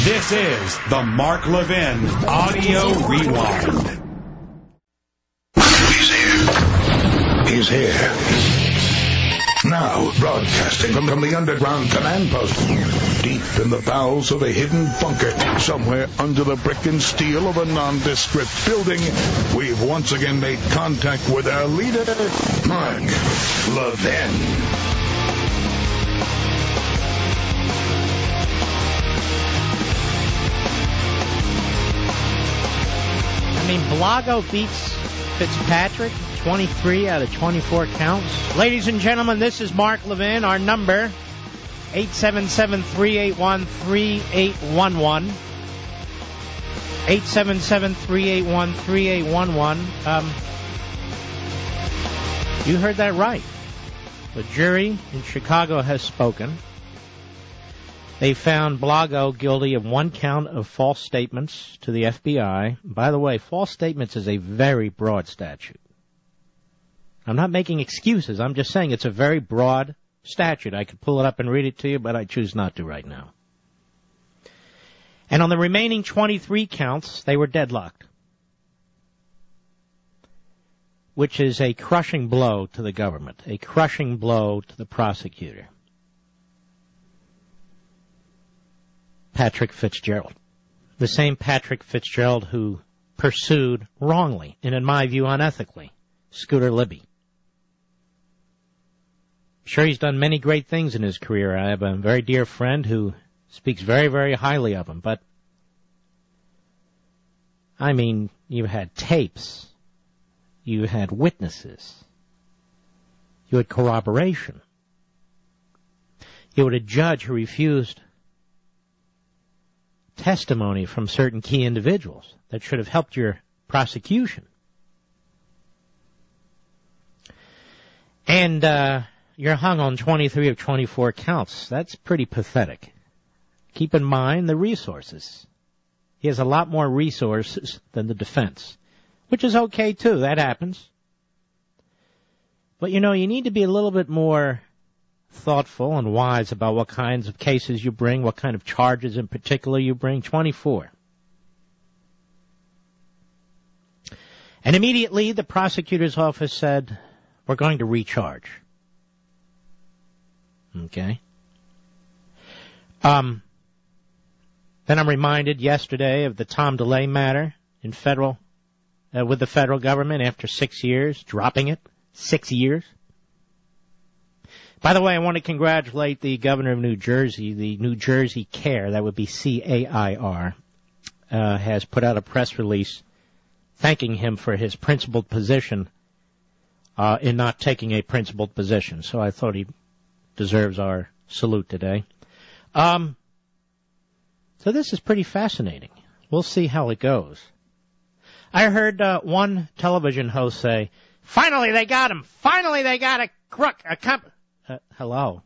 This is the Mark Levin Audio Rewind. He's here. He's here. Now, broadcasting from the underground command post, deep in the bowels of a hidden bunker, somewhere under the brick and steel of a nondescript building, we've once again made contact with our leader, Mark Levin. Blago beats Fitzpatrick, 23 out of 24 counts. Ladies and gentlemen, this is Mark Levin. Our number, 877-381-3811. 877-381-3811. You heard that right. The jury in Chicago has spoken. They found Blago guilty of one count of false statements to the FBI. By the way, false statements is a very broad statute. I'm not making excuses. I'm just saying it's a very broad statute. I could pull it up and read it to you, but I choose not to right now. And on the remaining 23 counts, they were deadlocked, which is a crushing blow to the government, a crushing blow to the prosecutor. Patrick Fitzgerald. The same Patrick Fitzgerald who pursued wrongly, and in my view unethically, Scooter Libby. Sure, he's done many great things in his career. I have a very dear friend who speaks very, very highly of him, but I mean, you had tapes, you had witnesses, you had corroboration, you had a judge who refused testimony from certain key individuals that should have helped your prosecution. And you're hung on 23 of 24 counts. That's pretty pathetic. Keep in mind the resources. He has a lot more resources than the defense, which is okay too. That happens. But you know, you need to be a little bit more thoughtful and wise about what kinds of cases you bring, what kind of charges in particular you bring. 24. And immediately the prosecutor's office said, we're going to recharge. Okay. Then I'm reminded yesterday of the Tom DeLay matter in with the federal government after 6 years, dropping it. 6 years. By the way, I want to congratulate the governor of New Jersey. The New Jersey CAIR, that would be C-A-I-R, has put out a press release thanking him for his principled position in not taking a principled position. So I thought he deserves our salute today. So this is pretty fascinating. We'll see how it goes. I heard one television host say, finally they got him! Finally they got a crook! Hello.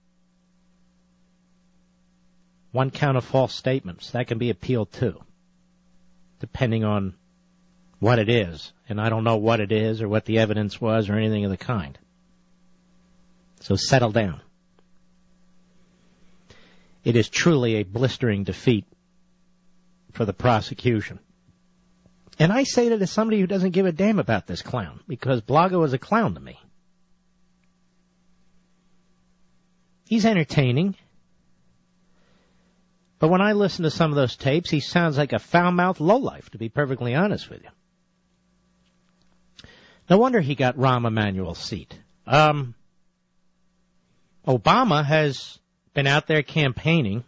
One count of false statements. That can be appealed too, depending on what it is. And I don't know what it is or what the evidence was or anything of the kind. So settle down. It is truly a blistering defeat for the prosecution. And I say that as somebody who doesn't give a damn about this clown, because Blago is a clown to me. He's entertaining. But when I listen to some of those tapes, he sounds like a foul-mouthed lowlife, to be perfectly honest with you. No wonder he got Rahm Emanuel's seat. Obama has been out there campaigning.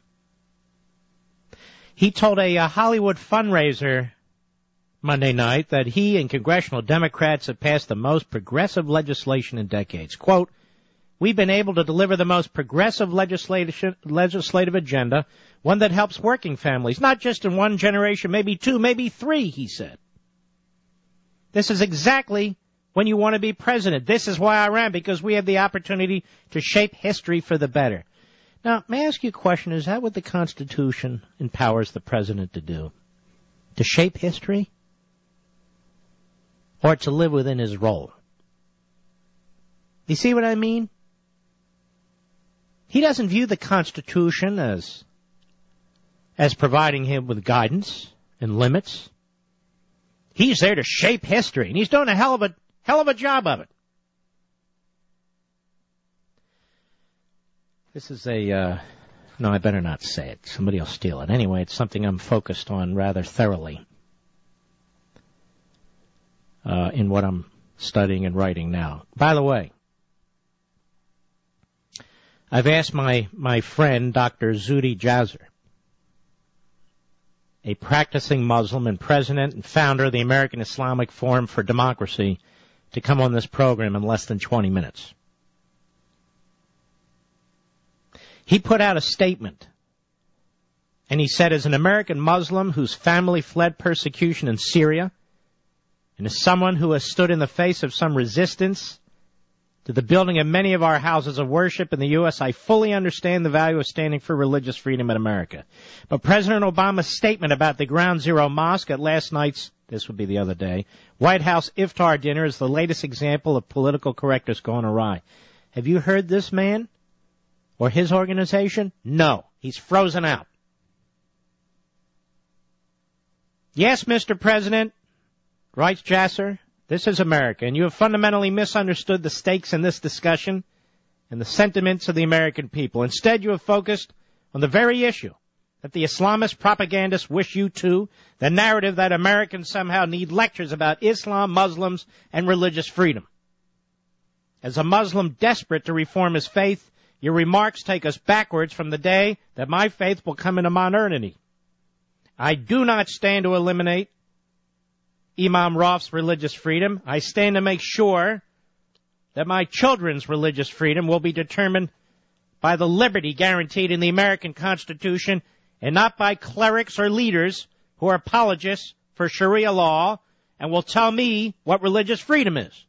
He told a Hollywood fundraiser Monday night that he and congressional Democrats have passed the most progressive legislation in decades. Quote, we've been able to deliver the most progressive legislative agenda, one that helps working families, not just in one generation, maybe two, maybe three, he said. This is exactly when you want to be president. This is why I ran, because we have the opportunity to shape history for the better. Now, may I ask you a question? Is that what the Constitution empowers the president to do? To shape history? Or to live within his role? You see what I mean? He doesn't view the Constitution as as providing him with guidance and limits. He's there to shape history, and he's doing a hell of a job of it. This is no, I better not say it. Somebody will steal it. Anyway, it's something I'm focused on rather thoroughly in what I'm studying and writing now. By the way, I've asked my friend, Dr. Zuhdi Jasser, a practicing Muslim and president and founder of the American Islamic Forum for Democracy, to come on this program in less than 20 minutes. He put out a statement, and he said, as an American Muslim whose family fled persecution in Syria, and as someone who has stood in the face of some resistance to the building of many of our houses of worship in the U.S., I fully understand the value of standing for religious freedom in America. But President Obama's statement about the Ground Zero Mosque at last night's, this would be the other day, White House iftar dinner is the latest example of political correctness gone awry. Have you heard this man or his organization? No, he's frozen out. Yes, Mr. President, writes Jasser, this is America, and you have fundamentally misunderstood the stakes in this discussion and the sentiments of the American people. Instead, you have focused on the very issue that the Islamist propagandists wish you to, the narrative that Americans somehow need lectures about Islam, Muslims, and religious freedom. As a Muslim desperate to reform his faith, your remarks take us backwards from the day that my faith will come into modernity. I do not stand to eliminate Imam Rauf's religious freedom. I stand to make sure that my children's religious freedom will be determined by the liberty guaranteed in the American Constitution and not by clerics or leaders who are apologists for Sharia law and will tell me what religious freedom is.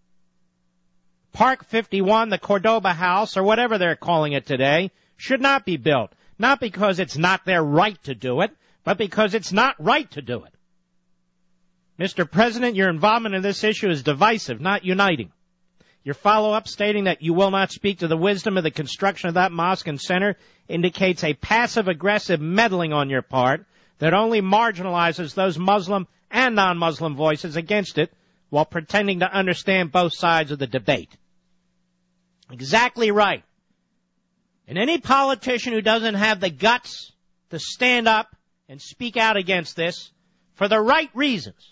Park 51, the Cordoba House, or whatever they're calling it today, should not be built, not because it's not their right to do it, but because it's not right to do it. Mr. President, your involvement in this issue is divisive, not uniting. Your follow-up stating that you will not speak to the wisdom of the construction of that mosque and center indicates a passive-aggressive meddling on your part that only marginalizes those Muslim and non-Muslim voices against it while pretending to understand both sides of the debate. Exactly right. And any politician who doesn't have the guts to stand up and speak out against this for the right reasons,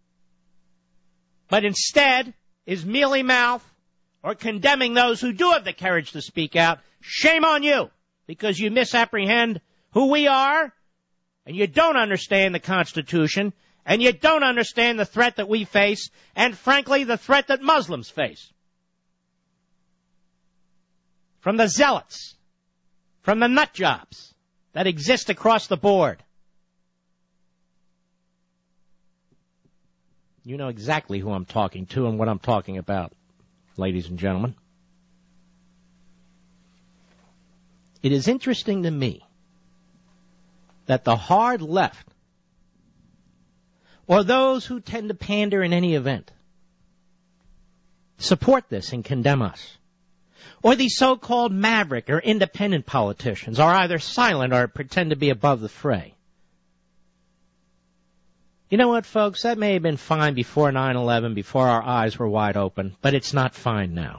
but instead is mealy-mouthed or condemning those who do have the courage to speak out, shame on you, because you misapprehend who we are, and you don't understand the Constitution, and you don't understand the threat that we face, and frankly, the threat that Muslims face. From the zealots, from the nut jobs that exist across the board. You know exactly who I'm talking to and what I'm talking about, ladies and gentlemen. It is interesting to me that the hard left, or those who tend to pander in any event, support this and condemn us. Or these so-called maverick or independent politicians are either silent or pretend to be above the fray. You know what, folks? That may have been fine before 9/11, before our eyes were wide open, but it's not fine now.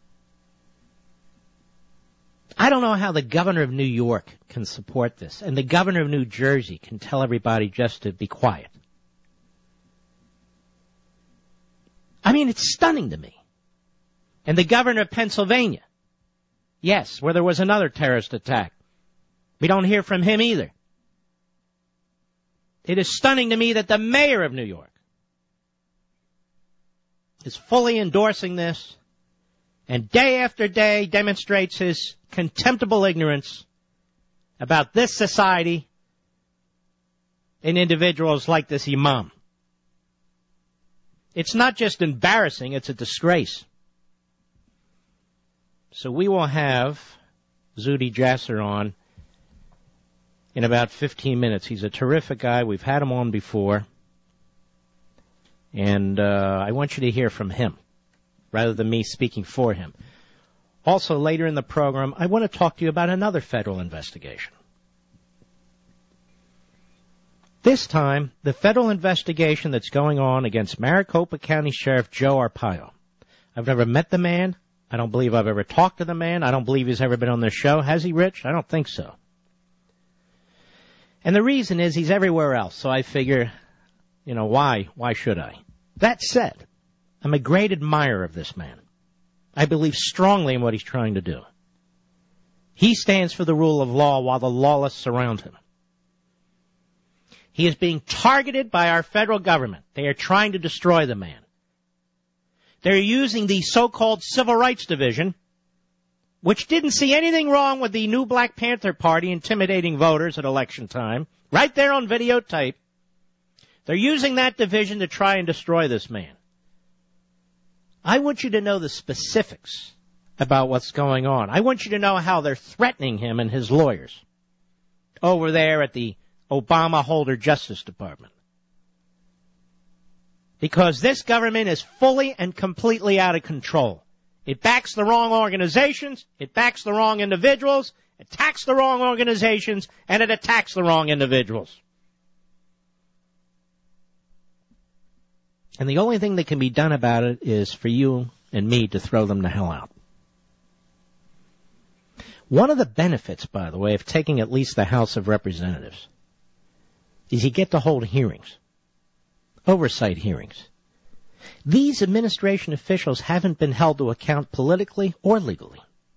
I don't know how the governor of New York can support this, and the governor of New Jersey can tell everybody just to be quiet. I mean, it's stunning to me. And the governor of Pennsylvania, yes, where there was another terrorist attack. We don't hear from him either. It is stunning to me that the mayor of New York is fully endorsing this and day after day demonstrates his contemptible ignorance about this society and individuals like this imam. It's not just embarrassing, it's a disgrace. So we will have Zuhdi Jasser on in about 15 minutes. He's a terrific guy. We've had him on before. And I want you to hear from him rather than me speaking for him. Also, later in the program, I want to talk to you about another federal investigation. This time, the federal investigation that's going on against Maricopa County Sheriff Joe Arpaio. I've never met the man. I don't believe I've ever talked to the man. I don't believe he's ever been on this show. Has he, Rich? I don't think so. And the reason is he's everywhere else, so I figure, why should I? That said, I'm a great admirer of this man. I believe strongly in what he's trying to do. He stands for the rule of law while the lawless surround him. He is being targeted by our federal government. They are trying to destroy the man. They're using the so-called Civil Rights Division, which didn't see anything wrong with the new Black Panther Party intimidating voters at election time, right there on videotape. They're using that division to try and destroy this man. I want you to know the specifics about what's going on. I want you to know how they're threatening him and his lawyers over there at the Obama Holder Justice Department. Because this government is fully and completely out of control. It backs the wrong organizations, it backs the wrong individuals, it attacks the wrong organizations, and it attacks the wrong individuals. And the only thing that can be done about it is for you and me to throw them the hell out. One of the benefits, by the way, of taking at least the House of Representatives is you get to hold hearings, oversight hearings. These administration officials haven't been held to account politically or legally.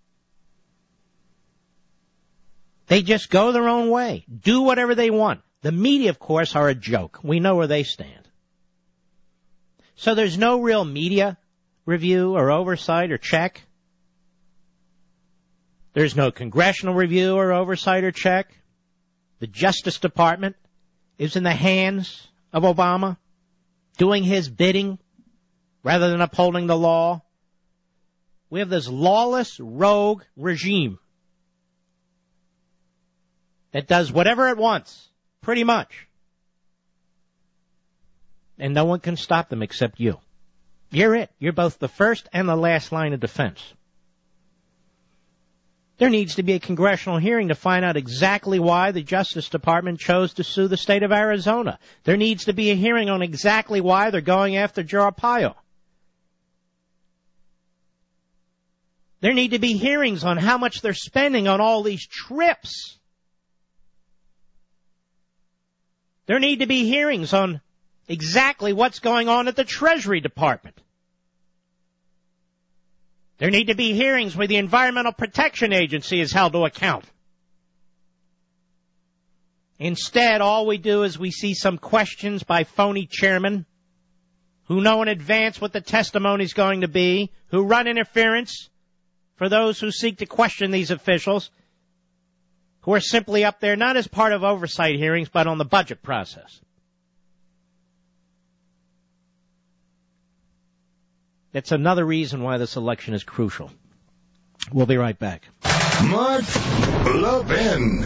They just go their own way, do whatever they want. The media, of course, are a joke. We know where they stand. So there's no real media review or oversight or check. There's no congressional review or oversight or check. The Justice Department is in the hands of Obama, doing his bidding rather than upholding the law. We have this lawless, rogue regime that does whatever it wants, pretty much. And no one can stop them except you. You're it. You're both the first and the last line of defense. There needs to be a congressional hearing to find out exactly why the Justice Department chose to sue the state of Arizona. There needs to be a hearing on exactly why they're going after Joe Arpaio. There need to be hearings on how much they're spending on all these trips. There need to be hearings on exactly what's going on at the Treasury Department. There need to be hearings where the Environmental Protection Agency is held to account. Instead, all we do is we see some questions by phony chairmen who know in advance what the testimony is going to be, who run interference for those who seek to question these officials, who are simply up there not as part of oversight hearings, but on the budget process. That's another reason why this election is crucial. We'll be right back. Mark Levin.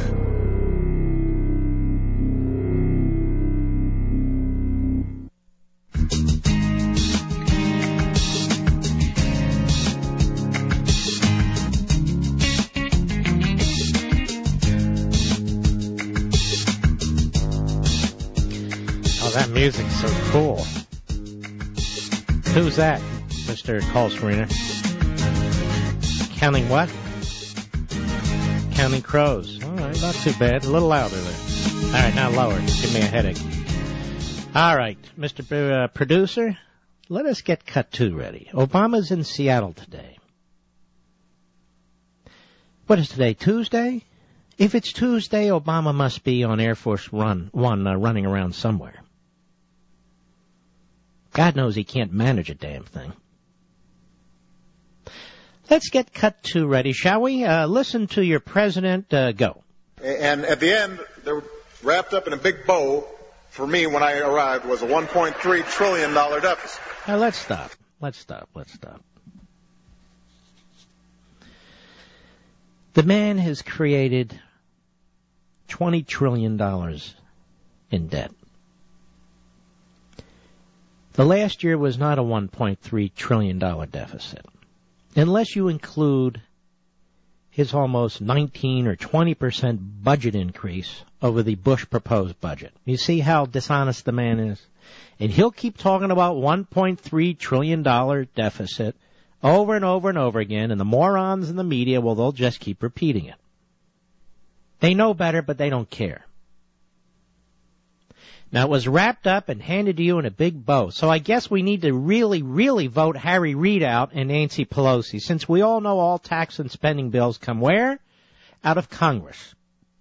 Oh, that music's so cool. Who's that? Mr. Call Screener. Counting what? Counting crows. All right, not too bad. A little louder there. All right, now lower. Give me a headache. All right, Mr. Producer, let us get cut two ready. Obama's in Seattle today. What is today, Tuesday? If it's Tuesday, Obama must be on Air Force One running around somewhere. God knows he can't manage a damn thing. Let's get cut two ready, shall we? Listen to your president go. And at the end, they were wrapped up in a big bow. For me, when I arrived, was a $1.3 trillion deficit. Now, let's stop. The man has created $20 trillion in debt. The last year was not a $1.3 trillion deficit. Unless you include his almost 19 or 20% budget increase over the Bush proposed budget. You see how dishonest the man is? And he'll keep talking about $1.3 trillion deficit over and over and over again, and the morons in the media, well, they'll just keep repeating it. They know better, but they don't care. Now, it was wrapped up and handed to you in a big bow, so I guess we need to really, really vote Harry Reid out and Nancy Pelosi, since we all know all tax and spending bills come where? Out of Congress.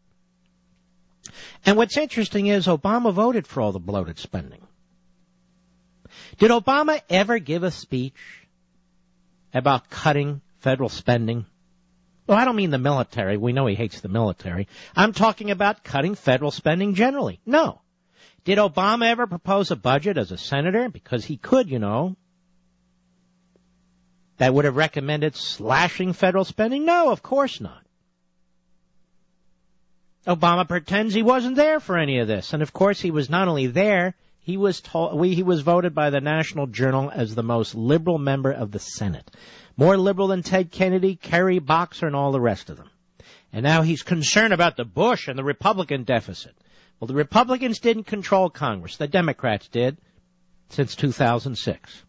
And what's interesting is Obama voted for all the bloated spending. Did Obama ever give a speech about cutting federal spending? Well, I don't mean the military. We know he hates the military. I'm talking about cutting federal spending generally. No. Did Obama ever propose a budget as a senator? Because he could, you know. That would have recommended slashing federal spending? No, of course not. Obama pretends he wasn't there for any of this. And of course he was not only there, he was voted by the National Journal as the most liberal member of the Senate. More liberal than Ted Kennedy, Kerry, Boxer, and all the rest of them. And now he's concerned about the Bush and the Republican deficit. Well, the Republicans didn't control Congress. The Democrats did since 2006.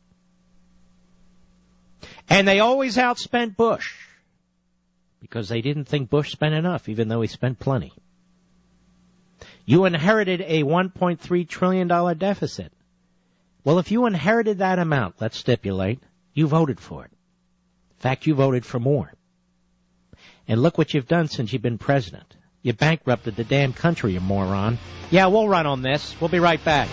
And they always outspent Bush because they didn't think Bush spent enough, even though he spent plenty. You inherited a $1.3 trillion deficit. Well, if you inherited that amount, let's stipulate, you voted for it. In fact, you voted for more. And look what you've done since you've been president. You bankrupted the damn country, you moron. Yeah, we'll run on this. We'll be right back.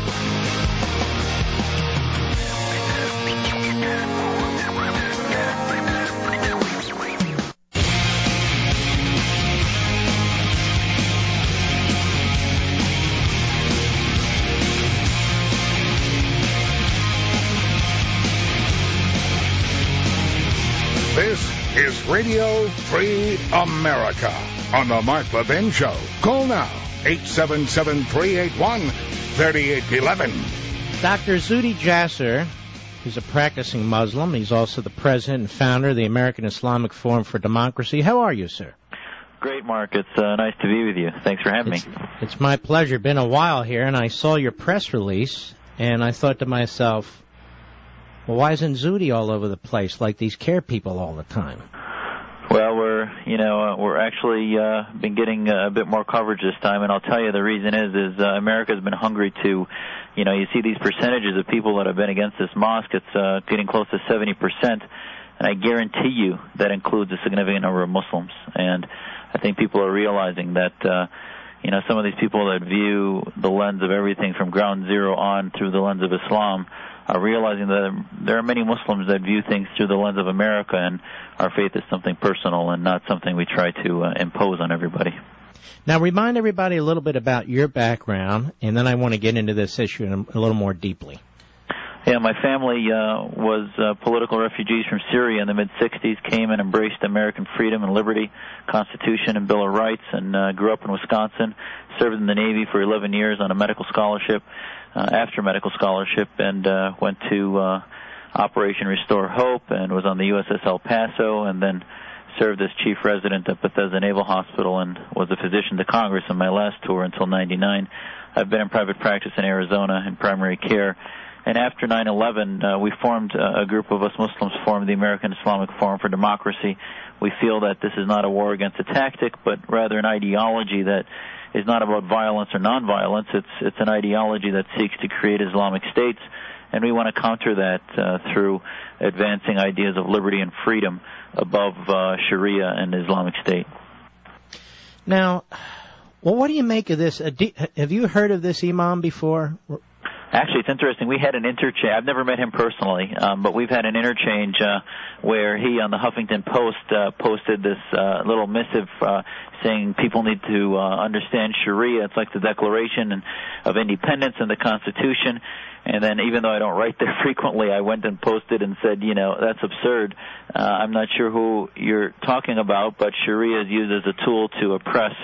This is Radio Free America on the Mark Levin Show. Call now, 877-381-3811. Dr. Zuhdi Jasser, who's a practicing Muslim. He's also the president and founder of the American Islamic Forum for Democracy. How are you, sir? Great, Mark. It's nice to be with you. Thanks for having me. It's my pleasure. Been a while here, and I saw your press release, and I thought to myself, well, why isn't Zuhdi all over the place like these CARE people all the time? Well, we're actually been getting a bit more coverage this time, and I'll tell you the reason is America's been hungry to, you see these percentages of people that have been against this mosque. It's getting close to 70%, and I guarantee you that includes a significant number of Muslims. And I think people are realizing that, some of these people that view the lens of everything from ground zero on through the lens of Islam are realizing that there are many Muslims that view things through the lens of America, and our faith is something personal and not something we try to impose on everybody. Now, remind everybody a little bit about your background, and then I want to get into this issue a little more deeply. Yeah, my family was political refugees from Syria in the mid-'60s, came and embraced American freedom and liberty, Constitution and Bill of Rights, and grew up in Wisconsin, served in the Navy for 11 years on a medical scholarship, after medical scholarship, and went to Operation Restore Hope and was on the USS El Paso, and then served as chief resident at Bethesda Naval Hospital and was a physician to Congress on my last tour until 99. I've been in private practice in Arizona in primary care. And after 9/11, we formed a group of us Muslims, formed the American Islamic Forum for Democracy. We feel that this is not a war against a tactic, but rather an ideology that is not about violence or nonviolence. It's an ideology that seeks to create Islamic states, and we want to counter that through advancing ideas of liberty and freedom above Sharia and Islamic State. Now, well, what do you make of this? Have you heard of this imam before? Actually, it's interesting. We had an interchange. I've never met him personally, but we've had an interchange where he, on the Huffington Post, posted this little missive saying people need to understand Sharia. It's like the Declaration of Independence and the Constitution. And then, even though I don't write there frequently, I went and posted and said, that's absurd. I'm not sure who you're talking about, but Sharia is used as a tool to oppress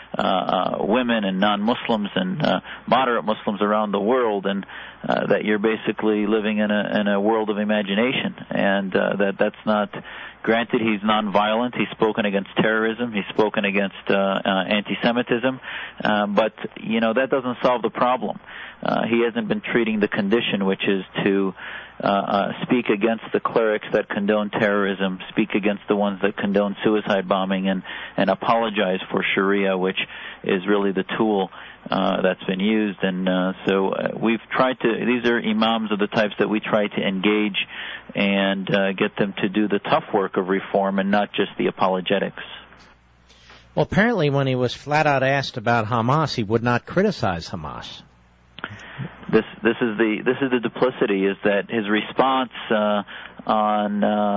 women and non-Muslims and moderate Muslims around the world, and that you're basically living in a world of imagination, and that's not Granted, he's nonviolent. He's spoken against terrorism. He's spoken against anti-Semitism. But, that doesn't solve the problem. He hasn't been treating the condition, which is to speak against the clerics that condone terrorism, speak against the ones that condone suicide bombing, and apologize for Sharia, which is really the tool that's been used. And so we've tried to, these are imams of the types that we try to engage and get them to do the tough work of reform and not just the apologetics. Well, apparently when he was flat out asked about Hamas, he would not criticize Hamas. This is the duplicity, is that his response on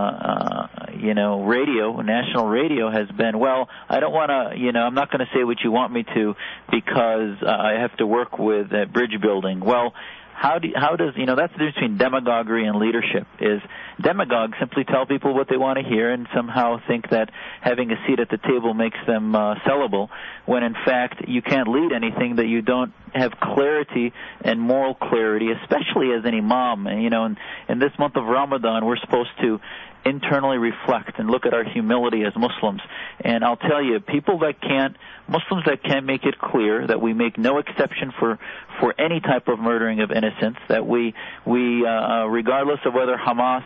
radio, national radio, has been, well, I don't want to, I'm not going to say what you want me to because I have to work with bridge building. Well, how does that's the difference between demagoguery and leadership. Is demagogues simply tell people what they want to hear and somehow think that having a seat at the table makes them sellable, when in fact you can't lead anything that you don't have clarity and moral clarity, especially as an imam. And in this month of Ramadan, we're supposed to internally reflect and look at our humility as Muslims. And I'll tell you, Muslims that can't make it clear that we make no exception for any type of murdering of innocents, that we regardless of whether Hamas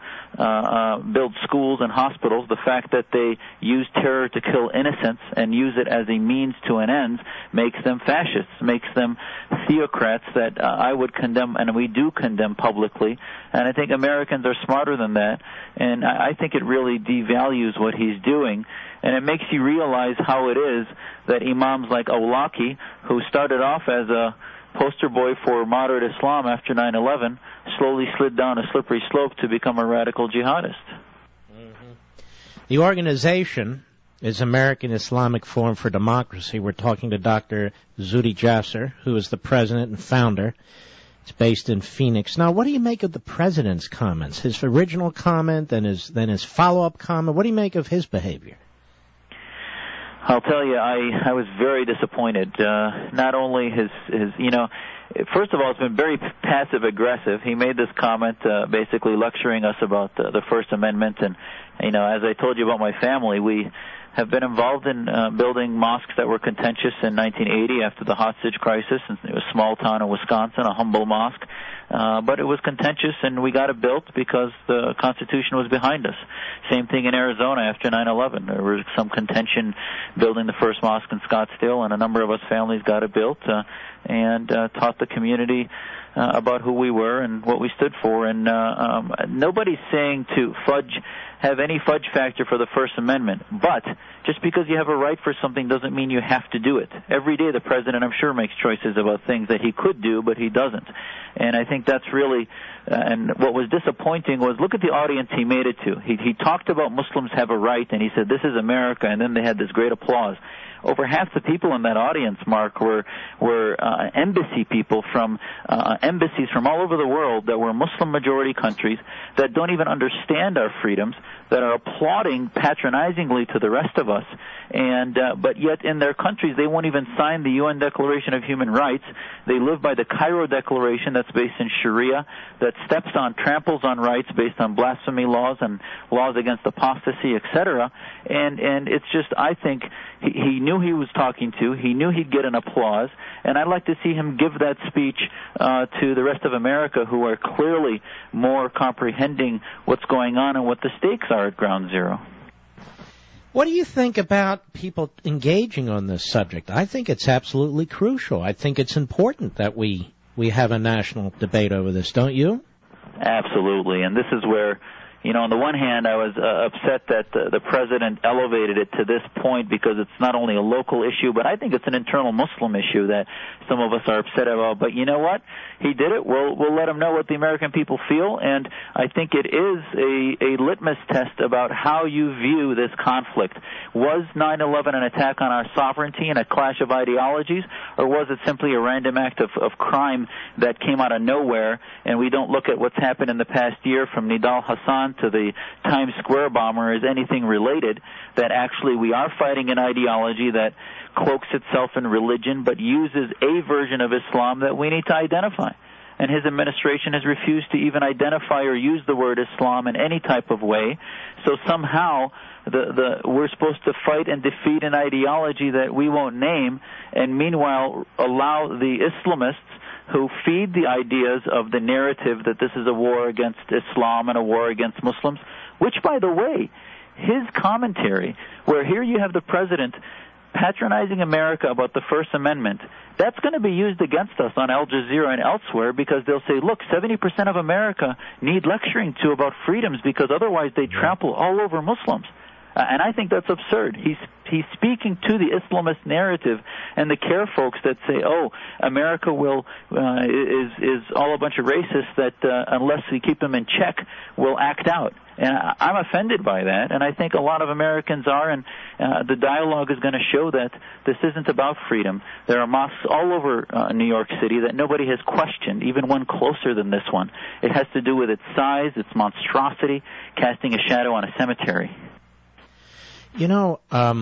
builds schools and hospitals, the fact that they use terror to kill innocents and use it as a means to an end makes them fascists, makes them theocrats that I would condemn, and we do condemn publicly. And I think Americans are smarter than that, and I think it really devalues what he's doing. And it makes you realize how it is that imams like Awlaki, who started off as a poster boy for moderate Islam after 9/11, slowly slid down a slippery slope to become a radical jihadist. Mm-hmm. The organization is American Islamic Forum for Democracy. We're talking to Dr. Zuhdi Jasser, who is the president and founder. It's based in Phoenix. Now, what do you make of the president's comments? His original comment, then his follow-up comment. What do you make of his behavior? I'll tell you, I was very disappointed. Not only his first of all, it's been very passive-aggressive. He made this comment basically lecturing us about the First Amendment. And, as I told you about my family, we have been involved in building mosques that were contentious in 1980 after the hostage crisis. It was a small town in Wisconsin, a humble mosque. But it was contentious, and we got it built because the Constitution was behind us. Same thing in Arizona after 9/11. There was some contention building the first mosque in Scottsdale, and a number of us families got it built and taught the community about who we were and what we stood for. And nobody's saying to have any fudge factor for the First Amendment. But just because you have a right for something doesn't mean you have to do it. Every day the president, I'm sure, makes choices about things that he could do, but he doesn't. And I think that's really, and what was disappointing was, look at the audience he made it to. He talked about Muslims have a right, and he said, this is America, and then they had this great applause. Over half the people in that audience, Mark, were embassy people from embassies from all over the world that were Muslim-majority countries that don't even understand our freedoms, that are applauding patronizingly to the rest of us, and but yet in their countries they won't even sign the UN Declaration of Human Rights. They live by the Cairo Declaration that's based in Sharia, that tramples on rights based on blasphemy laws and laws against apostasy, etc. And it's just, I think he knew he was talking to. He knew he'd get an applause, and I'd like to see him give that speech to the rest of America, who are clearly more comprehending what's going on and what the stakes are at ground zero. What do you think about people engaging on this subject? I think it's absolutely crucial. I think it's important that we have a national debate over this, don't you? Absolutely, and this is where, on the one hand, I was upset that the president elevated it to this point because it's not only a local issue, but I think it's an internal Muslim issue that some of us are upset about. But you know what? He did it. We'll let him know what the American people feel, and I think it is a litmus test about how you view this conflict. Was 9/11 an attack on our sovereignty and a clash of ideologies, or was it simply a random act of crime that came out of nowhere, and we don't look at what's happened in the past year from Nidal Hassan to the Times Square bomber as anything related, that actually we are fighting an ideology that cloaks itself in religion but uses a version of Islam that we need to identify. and his administration has refused to even identify or use the word Islam in any type of way. So somehow we're supposed to fight and defeat an ideology that we won't name, and meanwhile allow the Islamists who feed the ideas of the narrative that this is a war against Islam and a war against Muslims, which, by the way, his commentary, where here you have the president patronizing America about the First Amendment, that's going to be used against us on Al Jazeera and elsewhere, because they'll say, look, 70% of America need lecturing to about freedoms because otherwise they trample all over Muslims. And I think that's absurd. He's speaking to the Islamist narrative and the CARE folks that say, oh, America is all a bunch of racists that unless we keep them in check, will act out. And I'm offended by that, and I think a lot of Americans are, and the dialogue is going to show that this isn't about freedom. There are mosques all over New York City that nobody has questioned, even one closer than this one. It has to do with its size, its monstrosity, casting a shadow on a cemetery. You know,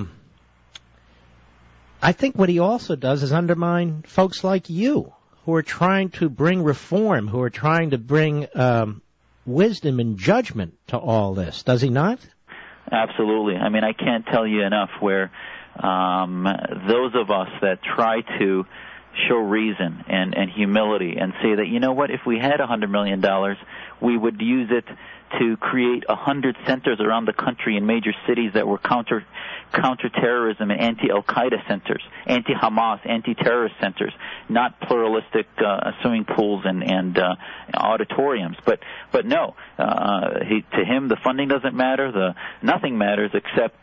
I think what he also does is undermine folks like you who are trying to bring reform, who are trying to bring wisdom and judgment to all this. Does he not? Absolutely. I mean, I can't tell you enough where those of us that try to show reason and humility and say that, you know what, if we had $100 million, we would use it to create 100 centers around the country in major cities that were counter-terrorism and anti-Al-Qaeda centers, anti-Hamas, anti-terrorist centers, not pluralistic swimming pools and auditoriums. But no, to him the funding doesn't matter. Nothing matters except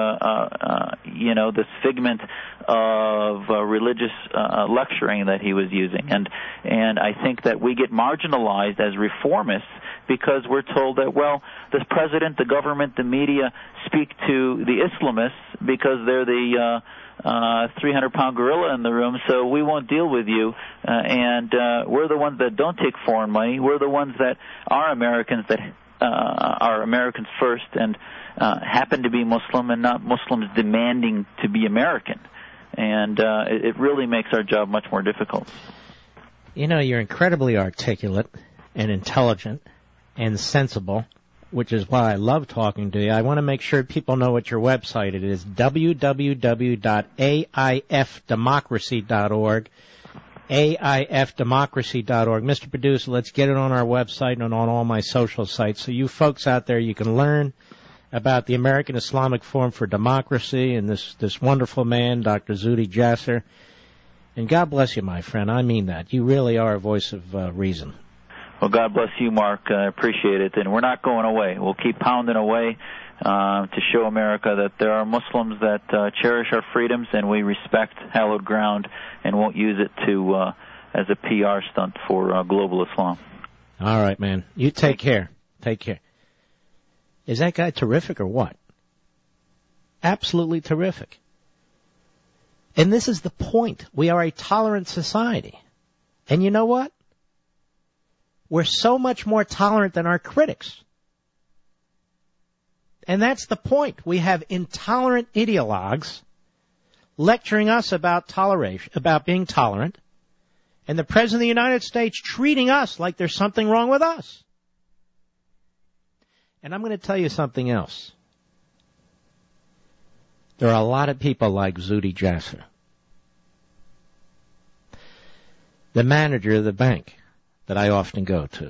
this figment of religious lecturing that he was using. And I think that we get marginalized as reformists because we're told that, well, the president, the government, the media speak to the Islamists because they're the 300-pound gorilla in the room, so we won't deal with you. And we're the ones that don't take foreign money. We're the ones that are Americans that are Americans first and happen to be Muslim and not Muslims demanding to be American. And it really makes our job much more difficult. You know, you're incredibly articulate and intelligent and sensible, which is why I love talking to you. I want to make sure people know what your website it is, www.aifdemocracy.org, aifdemocracy.org. Mr. Producer, let's get it on our website and on all my social sites. So you folks out there, you can learn about the American Islamic Forum for Democracy and this wonderful man, Dr. Zuhdi Jasser. And God bless you, my friend. I mean that. You really are a voice of reason. Well, God bless you, Mark. I appreciate it. And we're not going away. We'll keep pounding away to show America that there are Muslims that cherish our freedoms, and we respect hallowed ground and won't use it to as a PR stunt for global Islam. All right, man. You take care. Take care. Is that guy terrific or what? Absolutely terrific. And this is the point. We are a tolerant society. And you know what? We're so much more tolerant than our critics. And that's the point. We have intolerant ideologues lecturing us about toleration, about being tolerant, and the President of the United States treating us like there's something wrong with us. And I'm going to tell you something else. There are a lot of people like Zuhdi Jasser, the manager of the bank that I often go to,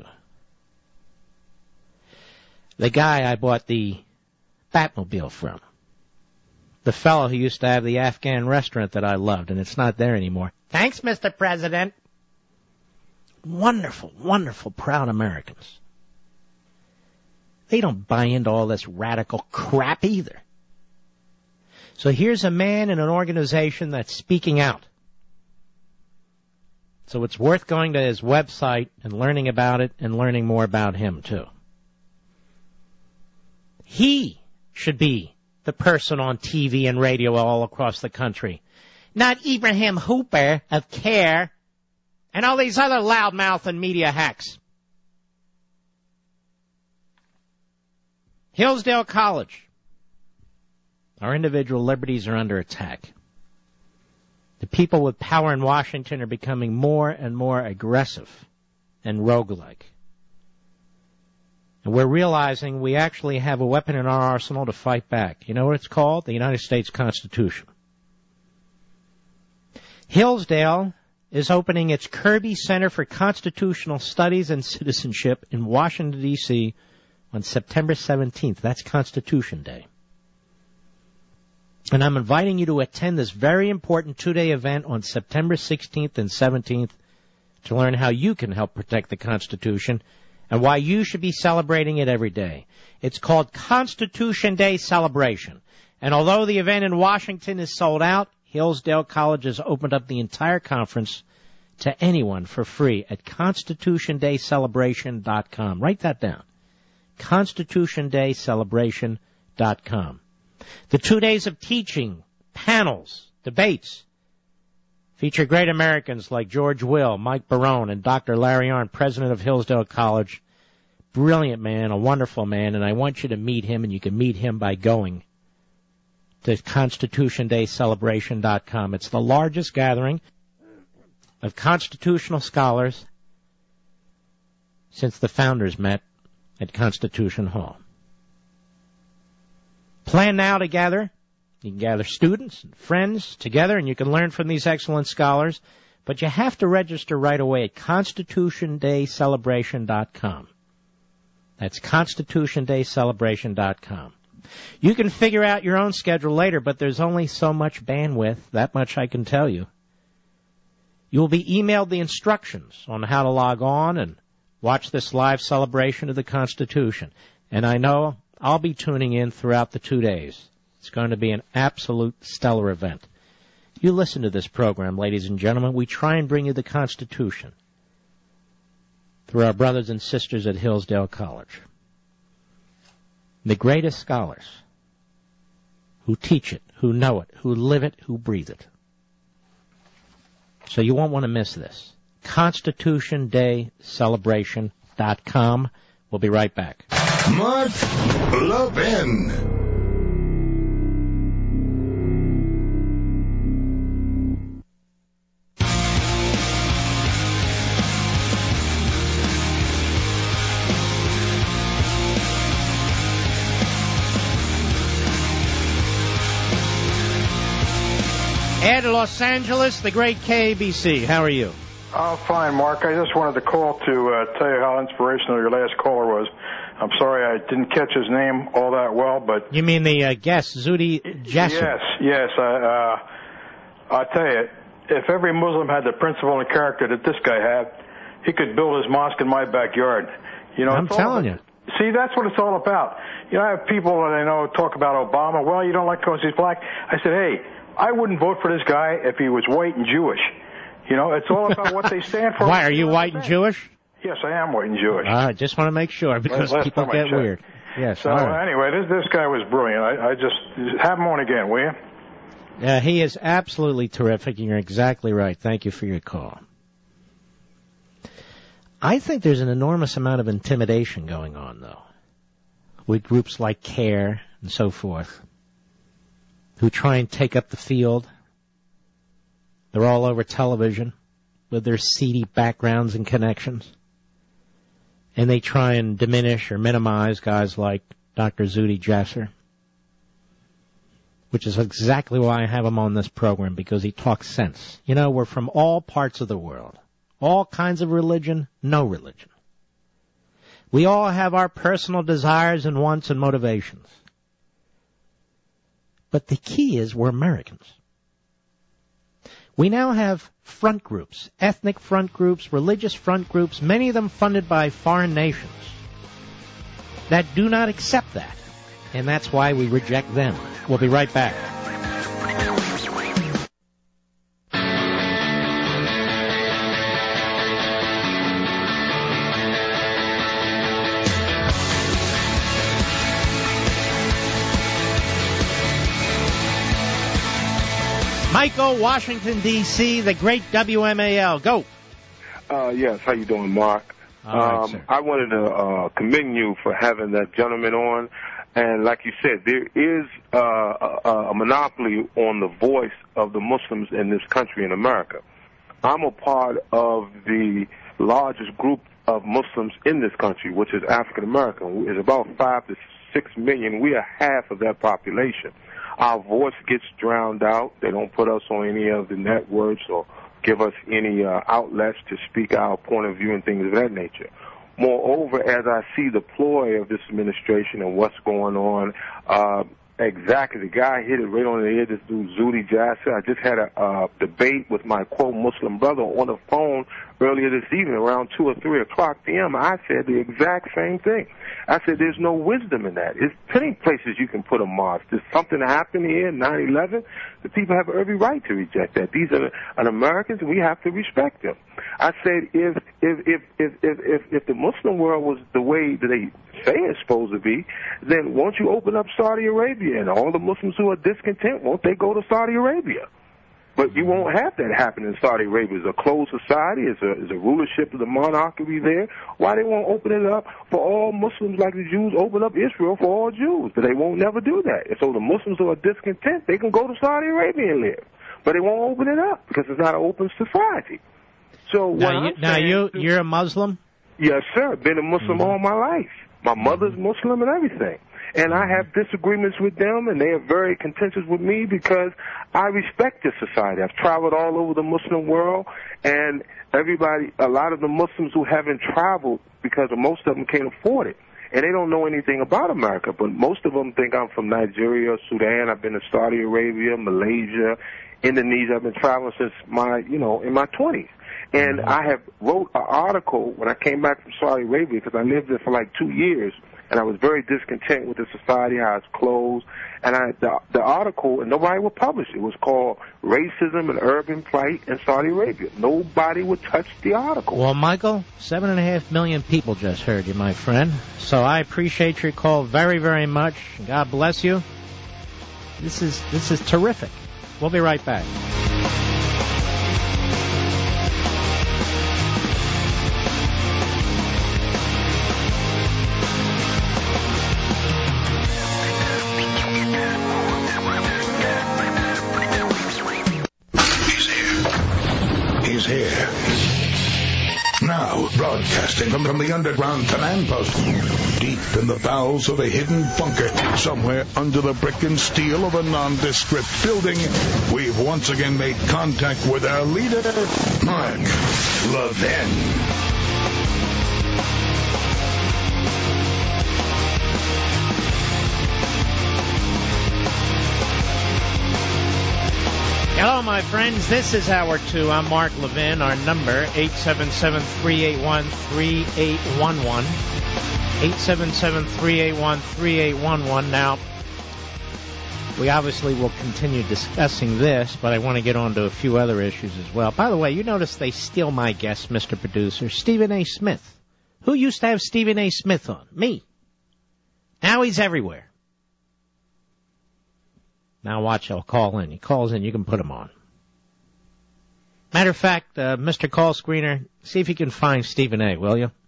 the guy I bought the Batmobile from, the fellow who used to have the Afghan restaurant that I loved, and it's not there anymore. Thanks, Mr. President. Wonderful, wonderful, proud Americans. They don't buy into all this radical crap either. So here's a man in an organization that's speaking out. So it's worth going to his website and learning about it and learning more about him, too. He should be the person on TV and radio all across the country, not Ibrahim Hooper of CARE and all these other loudmouth and media hacks. Hillsdale College. Our individual liberties are under attack. The people with power in Washington are becoming more and more aggressive and roguelike. And we're realizing we actually have a weapon in our arsenal to fight back. You know what it's called? The United States Constitution. Hillsdale is opening its Kirby Center for Constitutional Studies and Citizenship in Washington, D.C. on September 17th. That's Constitution Day. And I'm inviting you to attend this very important two-day event on September 16th and 17th to learn how you can help protect the Constitution and why you should be celebrating it every day. It's called Constitution Day Celebration. And although the event in Washington is sold out, Hillsdale College has opened up the entire conference to anyone for free at ConstitutionDayCelebration.com. Write that down. ConstitutionDayCelebration.com. The 2 days of teaching, panels, debates feature great Americans like George Will, Mike Barone, and Dr. Larry Arnn, president of Hillsdale College. Brilliant man, a wonderful man, and I want you to meet him, and you can meet him by going to ConstitutionDayCelebration.com. It's the largest gathering of constitutional scholars since the founders met at Constitution Hall. Plan now to gather. You can gather students and friends together, and you can learn from these excellent scholars. But you have to register right away at ConstitutionDayCelebration.com. That's ConstitutionDayCelebration.com. You can figure out your own schedule later, but there's only so much bandwidth. That much I can tell you. You will be emailed the instructions on how to log on and watch this live celebration of the Constitution. And I know I'll be tuning in throughout the 2 days. It's going to be an absolute stellar event. You listen to this program, ladies and gentlemen. We try and bring you the Constitution through our brothers and sisters at Hillsdale College. The greatest scholars who teach it, who know it, who live it, who breathe it. So you won't want to miss this. ConstitutionDayCelebration.com. We'll be right back. Mark Levin. Ed, Los Angeles, the great KABC. How are you? I'm fine, Mark. I just wanted to call to tell you how inspirational your last caller was. I'm sorry I didn't catch his name all that well, but... You mean the guest, Zuhdi Jasser? Yes. I tell you, if every Muslim had the principle and character that this guy had, he could build his mosque in my backyard. You know, I'm telling you. See, that's what it's all about. You know, I have people that I know talk about Obama. Well, you don't like because he's black. I said, hey, I wouldn't vote for this guy if he was white and Jewish. You know, it's all about what they stand for. Why, are you white and Jewish? Yes, I am white and Jewish. I just want to make sure because people get weird. Yes. So anyway, this guy was brilliant. I just have him on again, will you? Yeah, he is absolutely terrific, and you're exactly right. Thank you for your call. I think there's an enormous amount of intimidation going on, though, with groups like CARE and so forth, who try and take up the field. They're all over television with their seedy backgrounds and connections. And they try and diminish or minimize guys like Dr. Zuhdi Jasser, which is exactly why I have him on this program, because he talks sense. You know, we're from all parts of the world. All kinds of religion, no religion. We all have our personal desires and wants and motivations. But the key is we're Americans. We now have front groups, ethnic front groups, religious front groups, many of them funded by foreign nations, that do not accept that. And that's why we reject them. We'll be right back. Michael, Washington, D.C., the great WMAL. Go. Yes, how you doing, Mark? All right, I wanted to commend you for having that gentleman on. And like you said, there is a monopoly on the voice of the Muslims in this country, in America. I'm a part of the largest group of Muslims in this country, which is African American. It's about 5 to 6 million. We are half of that population. Our voice gets drowned out. They don't put us on any of the networks or give us any outlets to speak our point of view and things of that nature. Moreover, as I see the ploy of this administration and what's going on, exactly, the guy hit it right on the head, this dude Zuhdi Jasser. I just had a debate with my, quote, Muslim brother on the phone earlier this evening around 2 or 3 o'clock p.m. I said the exact same thing. I said there's no wisdom in that. There's plenty of places you can put a mosque. There's something that happened here, 9/11. The people have every right to reject that. These are Americans, and we have to respect them. I said if the Muslim world was the way that they say it's supposed to be, then won't you open up Saudi Arabia, and all the Muslims who are discontent, won't they go to Saudi Arabia? But you won't have that happen in Saudi Arabia. It's a closed society. It's a rulership of the monarchy there. Why they won't open it up for all Muslims like the Jews open up Israel for all Jews? But they won't never do that. And so the Muslims who are discontent, they can go to Saudi Arabia and live. But they won't open it up because it's not an open society. So you're a Muslim? Yes, sir. Been a Muslim all my life. My mother's Muslim and everything. And I have disagreements with them, and they are very contentious with me because I respect this society. I've traveled all over the Muslim world, and a lot of the Muslims who haven't traveled, because most of them can't afford it, and they don't know anything about America, but most of them think I'm from Nigeria, Sudan. I've been to Saudi Arabia, Malaysia, Indonesia. I've been traveling since in my 20s. And I have wrote an article when I came back from Saudi Arabia, because I lived there for like 2 years, and I was very discontent with the society, how it's closed. And the article, and nobody would publish it, was called Racism and Urban Plight in Saudi Arabia. Nobody would touch the article. Well, Michael, 7.5 million people just heard you, my friend. So I appreciate your call very, very much. God bless you. This is terrific. We'll be right back. Here. Now, broadcasting from the underground command post, deep in the bowels of a hidden bunker, somewhere under the brick and steel of a nondescript building, we've once again made contact with our leader, Mark Levin. Hello, my friends. This is Hour 2. I'm Mark Levin. Our number, 877-381-3811. 877-381-3811. Now, we obviously will continue discussing this, but I want to get on to a few other issues as well. By the way, you notice they steal my guest, Mr. Producer, Stephen A. Smith. Who used to have Stephen A. Smith on? Me. Now he's everywhere. Now watch, I'll call in. He calls in, you can put him on. Matter of fact, Mr. Call Screener, see if you can find Stephen A., will you?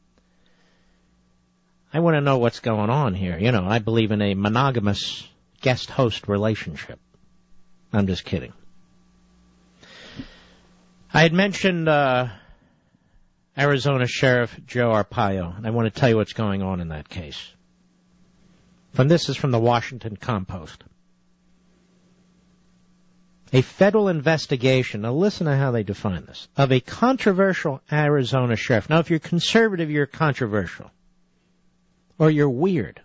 I want to know what's going on here. You know, I believe in a monogamous guest-host relationship. I'm just kidding. I had mentioned Arizona Sheriff Joe Arpaio, and I want to tell you what's going on in that case. This is from the Washington Compost. A federal investigation, now listen to how they define this, of a controversial Arizona sheriff. Now, if you're conservative, you're controversial. Or you're weird.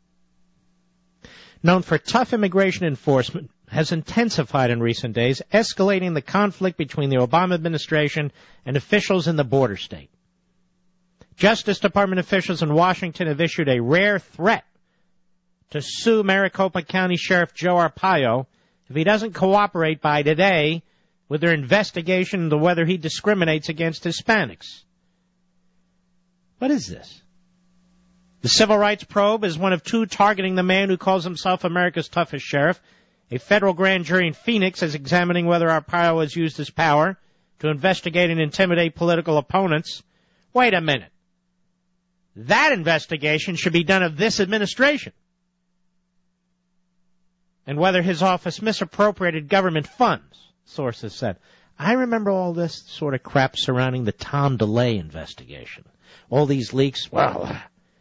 Known for tough immigration enforcement, has intensified in recent days, escalating the conflict between the Obama administration and officials in the border state. Justice Department officials in Washington have issued a rare threat to sue Maricopa County Sheriff Joe Arpaio if he doesn't cooperate by today with their investigation into whether he discriminates against Hispanics. What is this? The civil rights probe is one of two targeting the man who calls himself America's toughest sheriff. A federal grand jury in Phoenix is examining whether Arpaio has used his power to investigate and intimidate political opponents. Wait a minute. That investigation should be done of this administration. And whether his office misappropriated government funds, sources said. I remember all this sort of crap surrounding the Tom DeLay investigation. all these leaks. Well,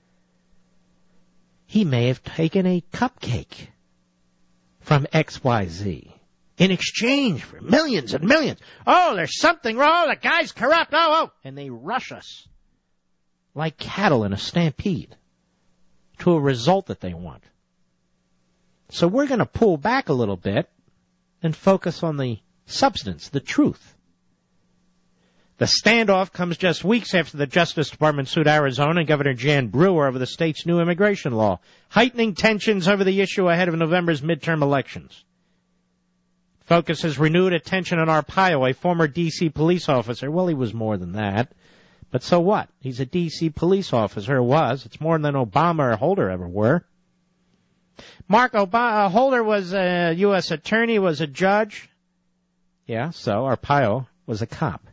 he may have taken a cupcake from XYZ in exchange for millions and millions. Oh, there's something wrong. The guy's corrupt. Oh. And they rush us like cattle in a stampede to a result that they want. So we're going to pull back a little bit and focus on the substance, the truth. The standoff comes just weeks after the Justice Department sued Arizona and Governor Jan Brewer over the state's new immigration law, heightening tensions over the issue ahead of November's midterm elections. Focus has renewed attention on Arpaio, a former D.C. police officer. Well, he was more than that. But so what? He's a D.C. police officer, or was. It's more than Obama or Holder ever were. Mark Holder was a U.S. attorney, was a judge. Yeah, so Arpaio was a cop.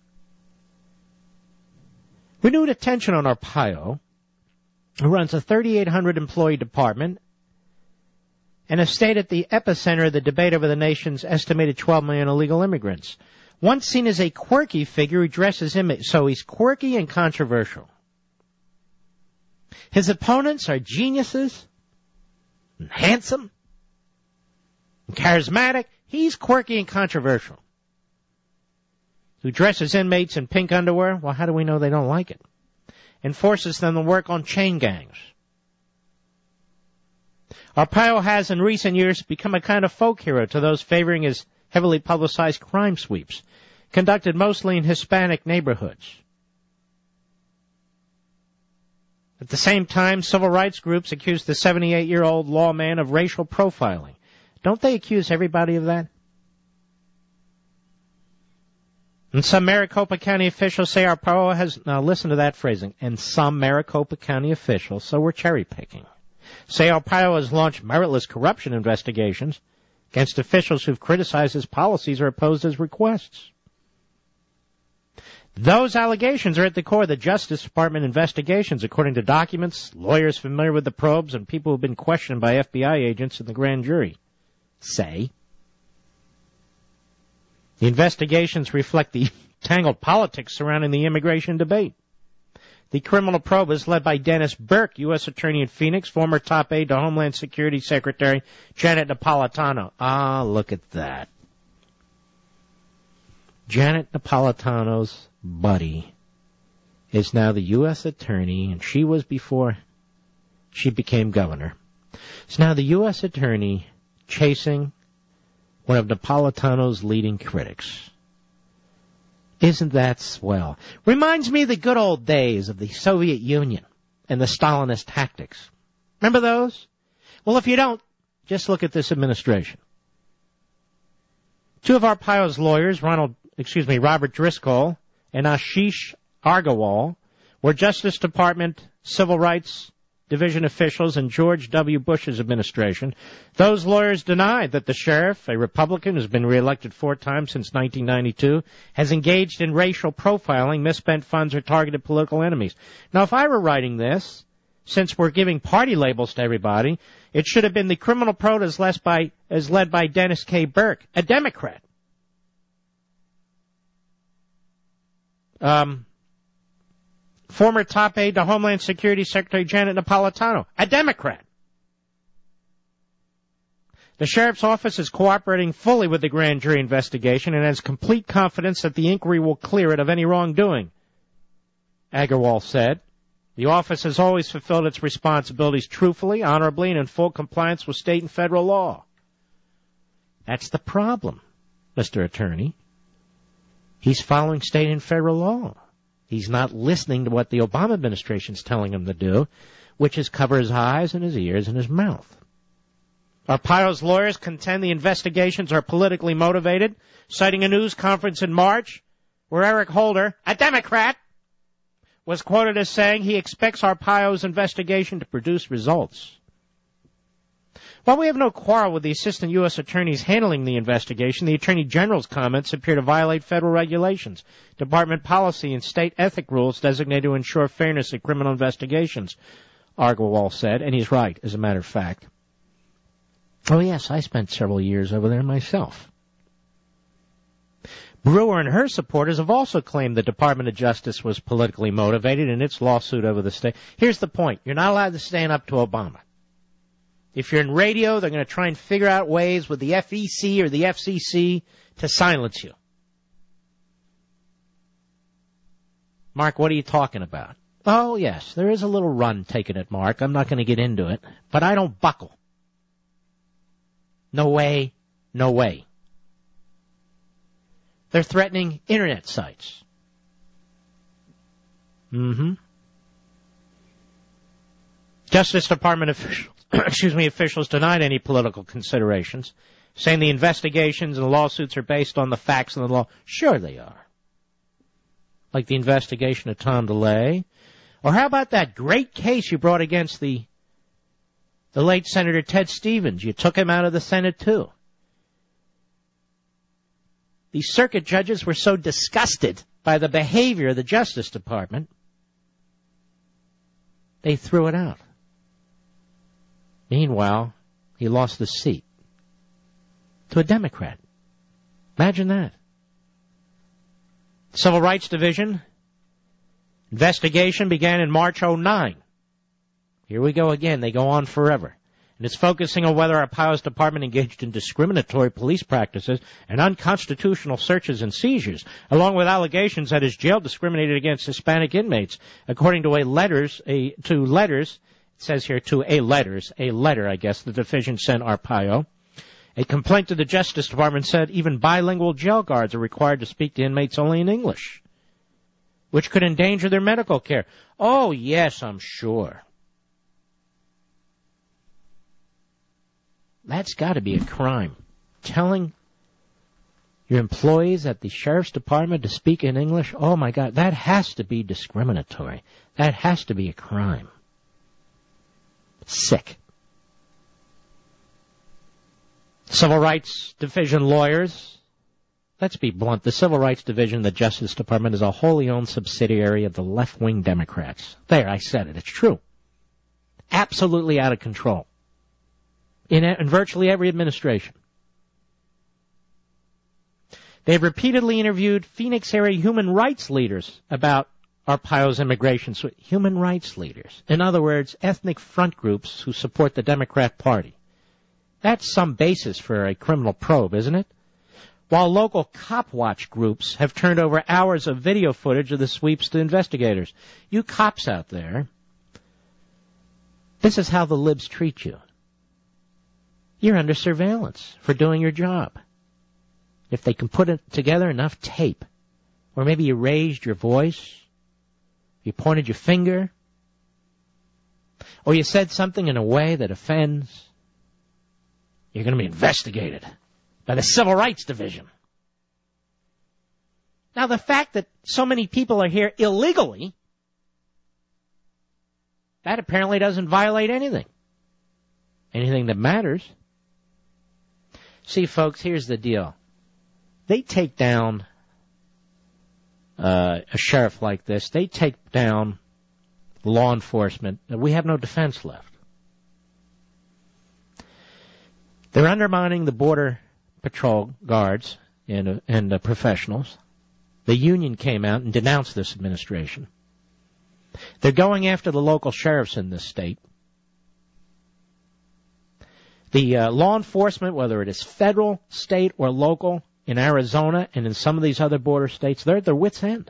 Renewed attention on Arpaio, who runs a 3,800-employee department and has stayed at the epicenter of the debate over the nation's estimated 12 million illegal immigrants. Once seen as a quirky figure who dresses him, so he's quirky and controversial. His opponents are geniuses, and handsome, and charismatic. He's quirky and controversial. Who dresses inmates in pink underwear? Well, how do we know they don't like it? And forces them to work on chain gangs. Arpaio has in recent years become a kind of folk hero to those favoring his heavily publicized crime sweeps, conducted mostly in Hispanic neighborhoods. At the same time, civil rights groups accuse the 78-year-old lawman of racial profiling. Don't they accuse everybody of that? And some Maricopa County officials say Arpaio has, now listen to that phrasing, and some Maricopa County officials, so we're cherry picking, say Arpaio has launched meritless corruption investigations against officials who've criticized his policies or opposed his requests. Those allegations are at the core of the Justice Department investigations, according to documents, lawyers familiar with the probes, and people who have been questioned by FBI agents and the grand jury say. The investigations reflect the tangled politics surrounding the immigration debate. The criminal probe is led by Dennis Burke, U.S. Attorney in Phoenix, former top aide to Homeland Security Secretary Janet Napolitano. Ah, look at that. Janet Napolitano's buddy is now the U.S. Attorney, and she was before she became governor. It's now the U.S. Attorney chasing one of Napolitano's leading critics. Isn't that swell? Reminds me of the good old days of the Soviet Union and the Stalinist tactics. Remember those? Well, if you don't, just look at this administration. Two of Arpaio's lawyers, Robert Driscoll and Ashish Agarwal, were Justice Department Civil Rights Division officials in George W. Bush's administration. Those lawyers denied that the sheriff, a Republican who's been reelected 4 times since 1992, has engaged in racial profiling, misspent funds, or targeted political enemies. Now, if I were writing this, since we're giving party labels to everybody, it should have been the criminal probe as led by Dennis K. Burke, a Democrat. Former top aide to Homeland Security Secretary Janet Napolitano, a Democrat. The sheriff's office is cooperating fully with the grand jury investigation and has complete confidence that the inquiry will clear it of any wrongdoing, Agarwal said. The office has always fulfilled its responsibilities truthfully, honorably, and in full compliance with state and federal law. That's the problem, Mr. Attorney. He's following state and federal law. He's not listening to what the Obama administration is telling him to do, which is cover his eyes and his ears and his mouth. Arpaio's lawyers contend the investigations are politically motivated, citing a news conference in March where Eric Holder, a Democrat, was quoted as saying he expects Arpaio's investigation to produce results. While we have no quarrel with the assistant U.S. attorneys handling the investigation, the Attorney General's comments appear to violate federal regulations, department policy, and state ethic rules designated to ensure fairness in criminal investigations, Agarwal said, and he's right, as a matter of fact. Oh, yes, I spent several years over there myself. Brewer and her supporters have also claimed the Department of Justice was politically motivated in its lawsuit over the state. Here's the point. You're not allowed to stand up to Obama. If you're in radio, they're going to try and figure out ways with the FEC or the FCC to silence you. Mark, what are you talking about? Oh, yes, there is a little run taken at Mark. I'm not going to get into it, but I don't buckle. No way, no way. They're threatening internet sites. Justice Department officials denied any political considerations, saying the investigations and the lawsuits are based on the facts and the law. Sure they are. Like the investigation of Tom DeLay. Or how about that great case you brought against the late Senator Ted Stevens? You took him out of the Senate, too. The circuit judges were so disgusted by the behavior of the Justice Department, they threw it out. Meanwhile, he lost the seat to a Democrat. Imagine that. Civil Rights Division investigation began in March 2009. Here we go again. They go on forever. And it's focusing on whether Arpaio's department engaged in discriminatory police practices and unconstitutional searches and seizures, along with allegations that his jail discriminated against Hispanic inmates, according to a letter, I guess, the division sent Arpaio. A complaint to the Justice Department said even bilingual jail guards are required to speak to inmates only in English, which could endanger their medical care. Oh, yes, I'm sure. That's got to be a crime. Telling your employees at the Sheriff's Department to speak in English, oh my God, that has to be discriminatory. That has to be a crime. Sick. Civil Rights Division lawyers, let's be blunt, the Civil Rights Division of the Justice Department is a wholly owned subsidiary of the left-wing Democrats. There, I said it. It's true. Absolutely out of control. In virtually every administration. They've repeatedly interviewed Phoenix area human rights leaders about Arpaio's immigration. Human rights leaders. In other words, ethnic front groups who support the Democrat Party. That's some basis for a criminal probe, isn't it? While local cop watch groups have turned over hours of video footage of the sweeps to investigators. You cops out there, this is how the libs treat you. You're under surveillance for doing your job. If they can put together enough tape, or maybe you raised your voice, you pointed your finger, or you said something in a way that offends, you're going to be investigated by the Civil Rights Division. Now, the fact that so many people are here illegally, that apparently doesn't violate anything. Anything that matters. See, folks, here's the deal. They take down a sheriff like this. They take down law enforcement. We have no defense left. They're undermining the Border Patrol guards and professionals. The union came out and denounced this administration. They're going after the local sheriffs in this state. The law enforcement, whether it is federal, state, or local, in Arizona and in some of these other border states, they're at their wits' end.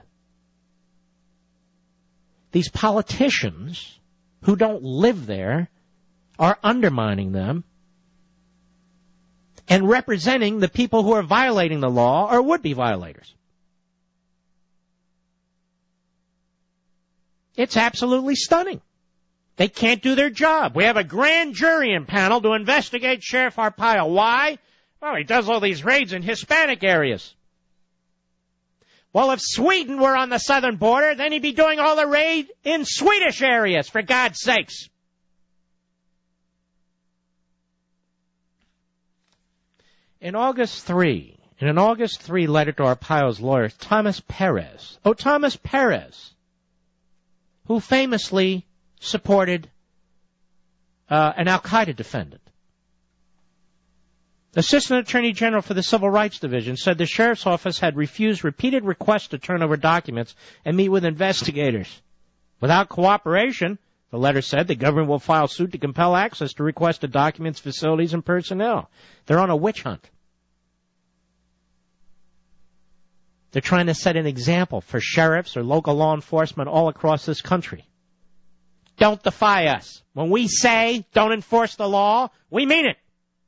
These politicians who don't live there are undermining them and representing the people who are violating the law or would-be violators. It's absolutely stunning. They can't do their job. We have a grand jury panel to investigate Sheriff Arpaio. Why? Well, he does all these raids in Hispanic areas. Well, if Sweden were on the southern border, then he'd be doing all the raid in Swedish areas, for God's sakes. In an August 3 letter to Arpaio's lawyer, Thomas Perez, who famously supported an Al-Qaeda defendant. Assistant Attorney General for the Civil Rights Division said the sheriff's office had refused repeated requests to turn over documents and meet with investigators. Without cooperation, the letter said, the government will file suit to compel access to requested documents, facilities, and personnel. They're on a witch hunt. They're trying to set an example for sheriffs or local law enforcement all across this country. Don't defy us. When we say don't enforce the law, we mean it.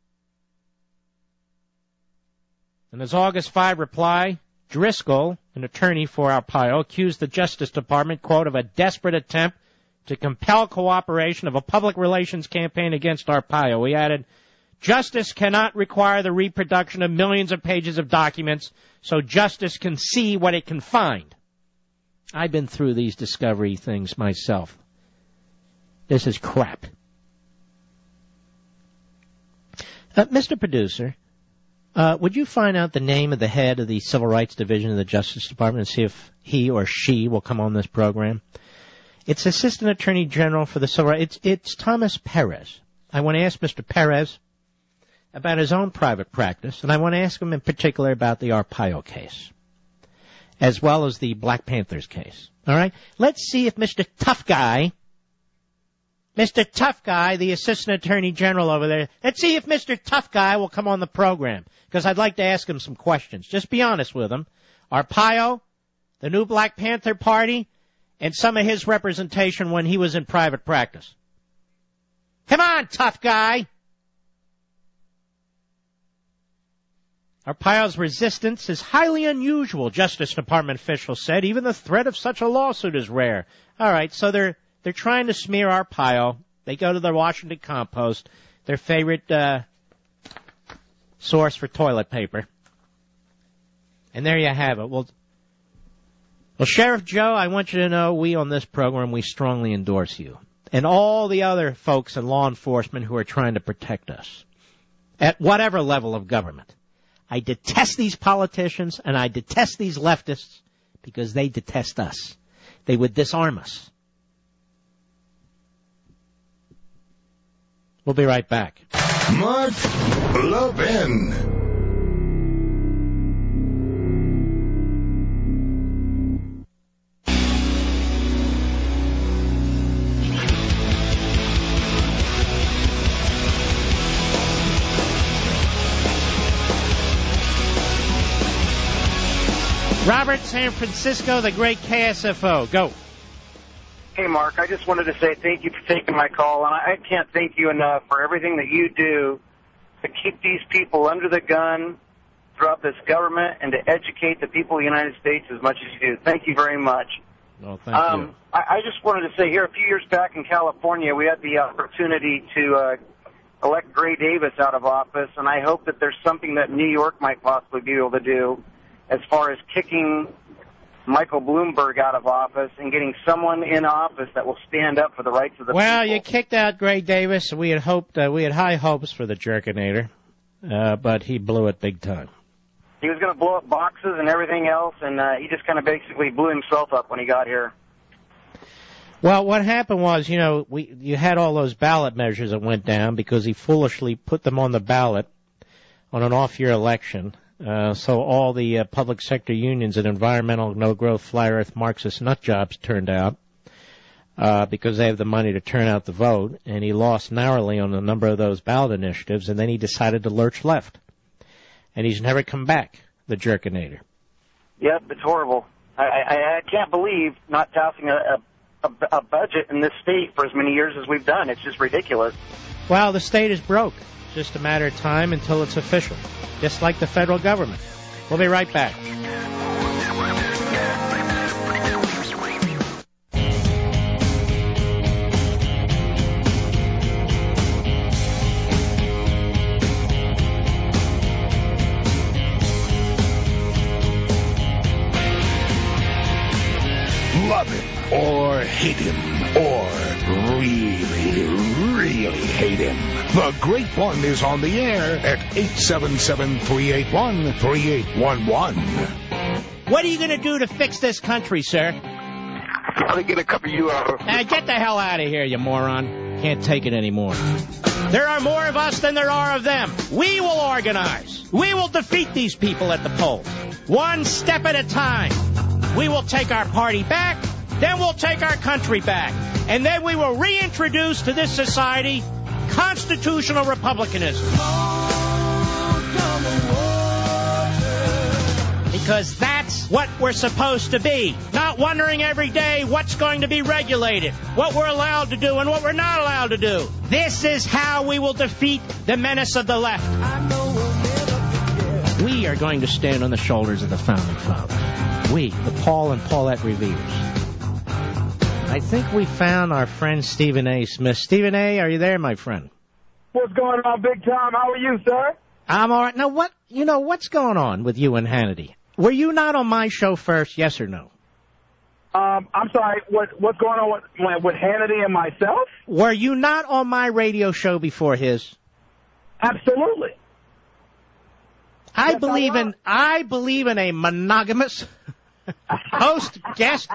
In his August 5 reply, Driscoll, an attorney for Arpaio, accused the Justice Department, quote, of a desperate attempt to compel cooperation of a public relations campaign against Arpaio. He added, justice cannot require the reproduction of millions of pages of documents so justice can see what it can find. I've been through these discovery things myself. This is crap. Mr. Producer, would you find out the name of the head of the Civil Rights Division of the Justice Department and see if he or she will come on this program? It's Assistant Attorney General for the Civil Rights. It's Thomas Perez. I want to ask Mr. Perez about his own private practice, and I want to ask him in particular about the Arpaio case, as well as the Black Panthers case. All right? Let's see if Mr. Tough Guy, the Assistant Attorney General over there, let's see if Mr. Tough Guy will come on the program, because I'd like to ask him some questions. Just be honest with him. Arpaio, the new Black Panther Party, and some of his representation when he was in private practice. Come on, Tough Guy! Arpaio's resistance is highly unusual, Justice Department officials said. Even the threat of such a lawsuit is rare. All right, so they're trying to smear Arpaio. They go to the Washington Compost, their favorite source for toilet paper. And there you have it. Well, Sheriff Joe, I want you to know we on this program, we strongly endorse you. And all the other folks in law enforcement who are trying to protect us. At whatever level of government. I detest these politicians and I detest these leftists because they detest us. They would disarm us. We'll be right back. Mark Levin. Robert, San Francisco, the great KSFO. Go. Hey, Mark, I just wanted to say thank you for taking my call, and I can't thank you enough for everything that you do to keep these people under the gun throughout this government and to educate the people of the United States as much as you do. Thank you very much. Well, thank you. I just wanted to say here, a few years back in California, we had the opportunity to elect Gray Davis out of office, and I hope that there's something that New York might possibly be able to do as far as kicking Michael Bloomberg out of office and getting someone in office that will stand up for the rights of the people. Well, you kicked out Gray Davis. We had hoped, we had high hopes for the jerkinator, but he blew it big time. He was going to blow up boxes and everything else, and he just kind of basically blew himself up when he got here. Well, what happened was, you had all those ballot measures that went down because he foolishly put them on the ballot on an off-year election. So all the public sector unions and environmental, no-growth, flat-earth, Marxist nut jobs turned out because they have the money to turn out the vote, and he lost narrowly on a number of those ballot initiatives, and then he decided to lurch left. And he's never come back, the jerkinator. Yep, it's horrible. I can't believe not passing a budget in this state for as many years as we've done. It's just ridiculous. Well, the state is broke. It's just a matter of time until it's official. Just like the federal government. We'll be right back. Love him or hate him or really, really hate him. The Great One is on the air at 877-381-3811. What are you going to do to fix this country, sir? I'll get a cup of you out. Get the hell out of here, you moron. Can't take it anymore. There are more of us than there are of them. We will organize. We will defeat these people at the polls. One step at a time. We will take our party back. Then we'll take our country back. And then we will reintroduce to this society constitutional republicanism. Because that's what we're supposed to be. Not wondering every day what's going to be regulated, what we're allowed to do and what we're not allowed to do. This is how we will defeat the menace of the left. We are going to stand on the shoulders of the Founding Fathers. We, the Paul and Paulette Reveres. I think we found our friend Stephen A. Smith. Stephen A., are you there, my friend? What's going on, Big Tom? How are you, sir? I'm all right. Now, what's going on with you and Hannity? Were you not on my show first, yes or no? I'm sorry, what's going on with Hannity and myself? Were you not on my radio show before his? Absolutely. I believe in a monogamous host guest.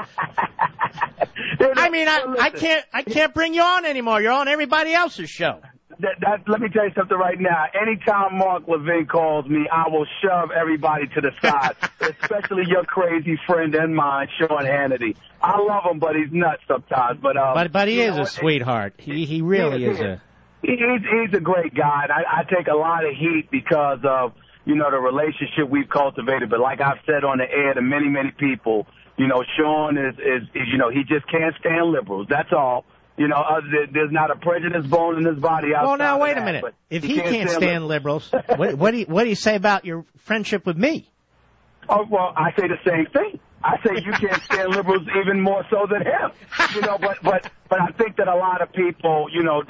I mean, I can't bring you on anymore. You're on everybody else's show. Let me tell you something right now. Anytime Mark Levin calls me, I will shove everybody to the side, especially your crazy friend and mine, Sean Hannity. I love him, but he's nuts sometimes. But he is a sweetheart. He really is. He's a great guy. And I take a lot of heat because of the relationship we've cultivated. But like I've said on the air to many, many people, Sean is he just can't stand liberals. That's all. There's not a prejudice bone in his body outside. Well, now, wait a minute. If he can't stand liberals, what do you say about your friendship with me? Oh, well, I say the same thing. I say you can't stand liberals even more so than him. But I think that a lot of people,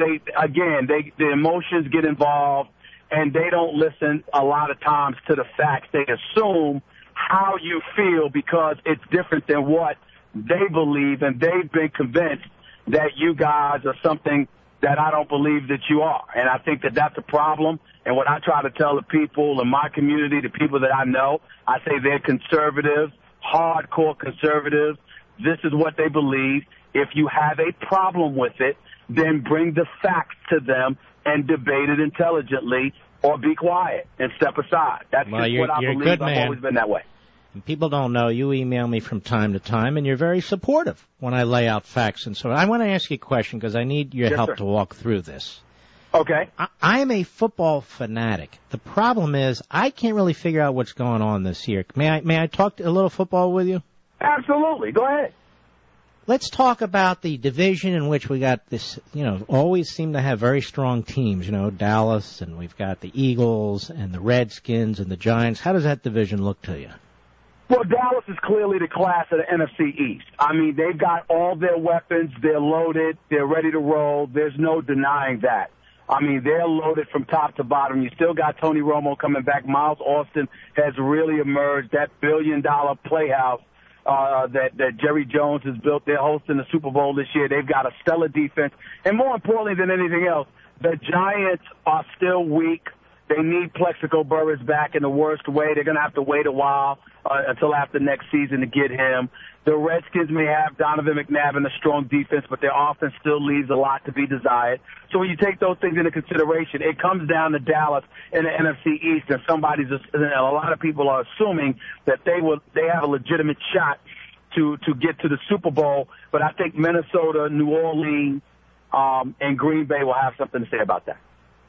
the emotions get involved, and they don't listen a lot of times to the facts. They assume how you feel because it's different than what they believe, and they've been convinced that you guys are something that I don't believe that you are. And I think that that's a problem. And what I try to tell the people in my community, the people that I know, I say they're conservatives, hardcore conservatives. This is what they believe. If you have a problem with it, then bring the facts to them and debate it intelligently, or be quiet and step aside. That's just what I believe. Good man. I've always been that way. And people don't know, you email me from time to time, and you're very supportive when I lay out facts. And so I want to ask you a question because I need your help to walk through this. Okay. I am a football fanatic. The problem is I can't really figure out what's going on this year. May I talk a little football with you? Absolutely. Go ahead. Let's talk about the division in which we got this, always seem to have very strong teams, Dallas, and we've got the Eagles and the Redskins and the Giants. How does that division look to you? Well, Dallas is clearly the class of the NFC East. I mean, they've got all their weapons. They're loaded. They're ready to roll. There's no denying that. I mean, they're loaded from top to bottom. You still got Tony Romo coming back. Miles Austin has really emerged. That billion-dollar playhouse that Jerry Jones has built. They're hosting the Super Bowl this year. They've got a stellar defense. And more importantly than anything else, the Giants are still weak. They need Plexico Burress back in the worst way. They're going to have to wait a while until after next season to get him. The Redskins may have Donovan McNabb and a strong defense, but their offense still leaves a lot to be desired. So when you take those things into consideration, it comes down to Dallas in the NFC East, and a lot of people are assuming that they have a legitimate shot to get to the Super Bowl. But I think Minnesota, New Orleans, and Green Bay will have something to say about that.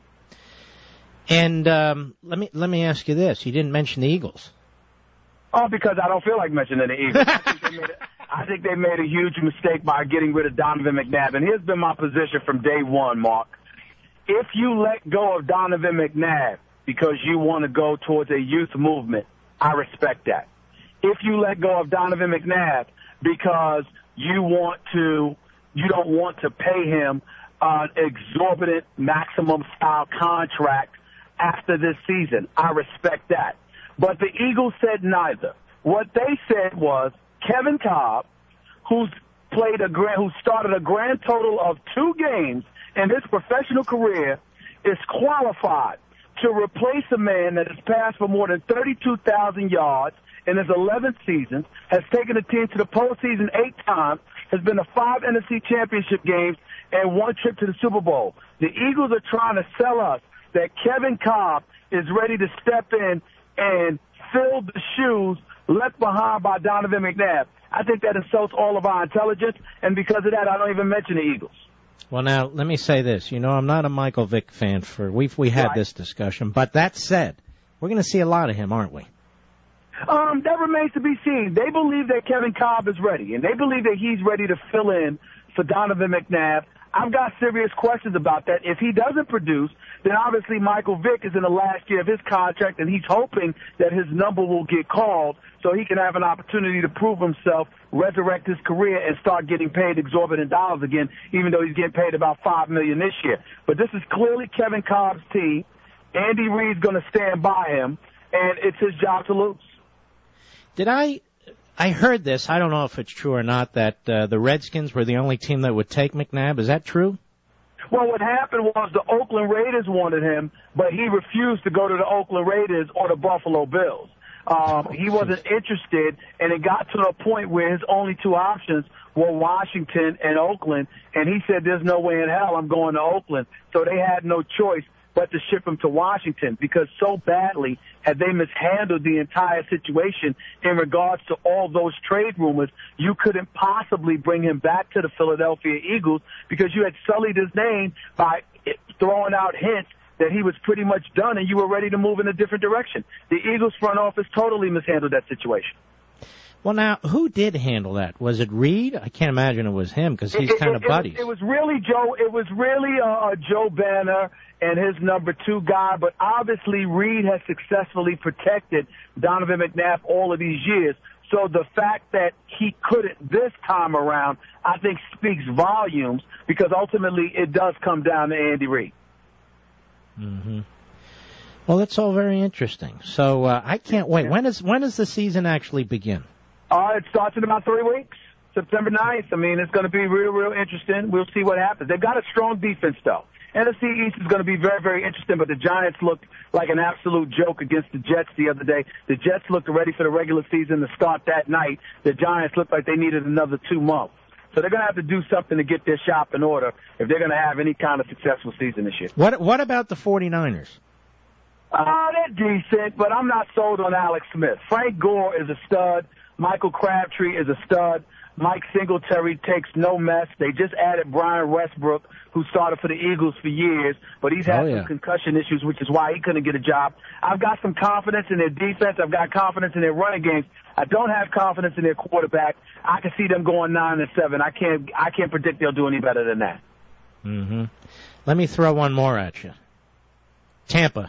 And let me ask you this: you didn't mention the Eagles. Oh, because I don't feel like mentioning the Eagles. I think they made a huge mistake by getting rid of Donovan McNabb. And here's been my position from day one, Mark. If you let go of Donovan McNabb because you want to go towards a youth movement, I respect that. If you let go of Donovan McNabb because you don't want to pay him an exorbitant maximum style contract after this season, I respect that. But the Eagles said neither. What they said was Kevin Cobb, who started a grand total of 2 games in his professional career, is qualified to replace a man that has passed for more than 32,000 yards in his 11th season, has taken the team to the postseason 8 times, has been to 5 NFC championship games, and 1 trip to the Super Bowl. The Eagles are trying to sell us that Kevin Kolb is ready to step in and fill the shoes left behind by Donovan McNabb. I think that insults all of our intelligence, and because of that, I don't even mention the Eagles. Well, now, let me say this. You know, I'm not a Michael Vick fan. We had this discussion. But that said, we're going to see a lot of him, aren't we? That remains to be seen. They believe that Kevin Kolb is ready, and they believe that he's ready to fill in for Donovan McNabb. I've got serious questions about that. If he doesn't produce, then obviously Michael Vick is in the last year of his contract, and he's hoping that his number will get called so he can have an opportunity to prove himself, resurrect his career, and start getting paid exorbitant dollars again, even though he's getting paid about $5 million this year. But this is clearly Kevin Kolb's team. Andy Reid's going to stand by him, and it's his job to lose. I heard this, I don't know if it's true or not, that the Redskins were the only team that would take McNabb. Is that true? Well, what happened was the Oakland Raiders wanted him, but he refused to go to the Oakland Raiders or the Buffalo Bills. He wasn't interested, and it got to a point where his only 2 options were Washington and Oakland, and he said, there's no way in hell I'm going to Oakland. So they had no choice but to ship him to Washington, because so badly had they mishandled the entire situation in regards to all those trade rumors, you couldn't possibly bring him back to the Philadelphia Eagles because you had sullied his name by throwing out hints that he was pretty much done and you were ready to move in a different direction. The Eagles front office totally mishandled that situation. Well, now, who did handle that? Was it Reid? I can't imagine it was him because he's kind of buddies. It was really Joe. It was really Joe Banner and his number 2 guy. But obviously, Reid has successfully protected Donovan McNabb all of these years. So the fact that he couldn't this time around, I think, speaks volumes because ultimately it does come down to Andy Reid. Mm-hmm. Well, that's all very interesting. So I can't wait. When does the season actually begin? It starts in about 3 weeks, September 9th. I mean, it's going to be real interesting. We'll see what happens. They've got a strong defense, though. NFC East is going to be very, very interesting, but the Giants looked like an absolute joke against the Jets the other day. The Jets looked ready for the regular season to start that night. The Giants looked like they needed another 2 months. So they're going to have to do something to get their shop in order if they're going to have any kind of successful season this year. What about the 49ers? They're decent, but I'm not sold on Alex Smith. Frank Gore is a stud. Michael Crabtree is a stud. Mike Singletary takes no mess. They just added Brian Westbrook, who started for the Eagles for years, but he's had some concussion issues, which is why he couldn't get a job. I've got some confidence in their defense. I've got confidence in their running games. I don't have confidence in their quarterback. I can see them going 9-7. I can't predict they'll do any better than that. Mm-hmm. Let me throw one more at you. Tampa.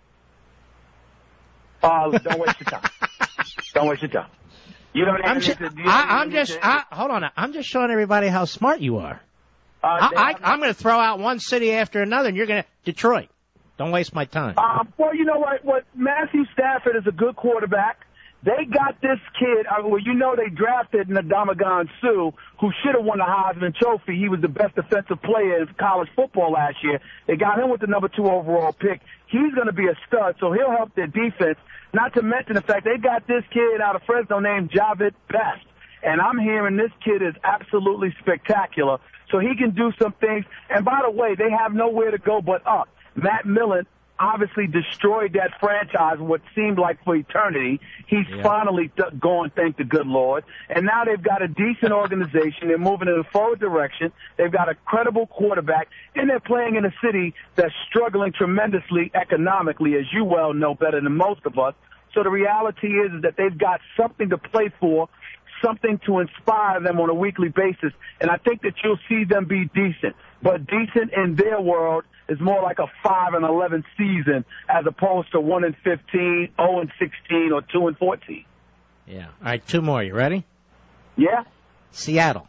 Don't waste your time. Don't waste your time. You don't hold on. I'm just showing everybody how smart you are. I'm going to throw out one city after another, and you're going to Detroit. Don't waste my time. Well, you know what? Matthew Stafford is a good quarterback. They got this kid. They drafted Ndamukong Suh, who should have won the Heisman Trophy. He was the best defensive player in college football last year. They got him with the number 2 overall pick. He's going to be a stud, so he'll help their defense. Not to mention the fact they got this kid out of Fresno named Javid Best. And I'm hearing this kid is absolutely spectacular. So he can do some things. And by the way, they have nowhere to go but up. Matt Millen obviously destroyed that franchise what seemed like for eternity. He's finally gone, thank the good Lord. And now they've got a decent organization. They're moving in a forward direction. They've got a credible quarterback. And they're playing in a city that's struggling tremendously economically, as you well know better than most of us. So the reality is that they've got something to play for, something to inspire them on a weekly basis. And I think that you'll see them be decent. But decent in their world is more like a 5-11 season as opposed to 1-15, 0-16, or 2-14. Yeah. All right, 2 more. You ready? Yeah. Seattle.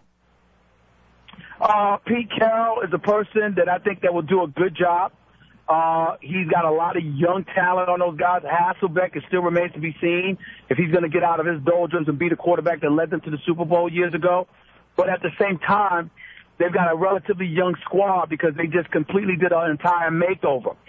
Pete Carroll is a person that I think that will do a good job. He's got a lot of young talent on those guys. Hasselbeck, it still remains to be seen if he's going to get out of his doldrums and be the quarterback that led them to the Super Bowl years ago. But at the same time, they've got a relatively young squad because they just completely did an entire makeover.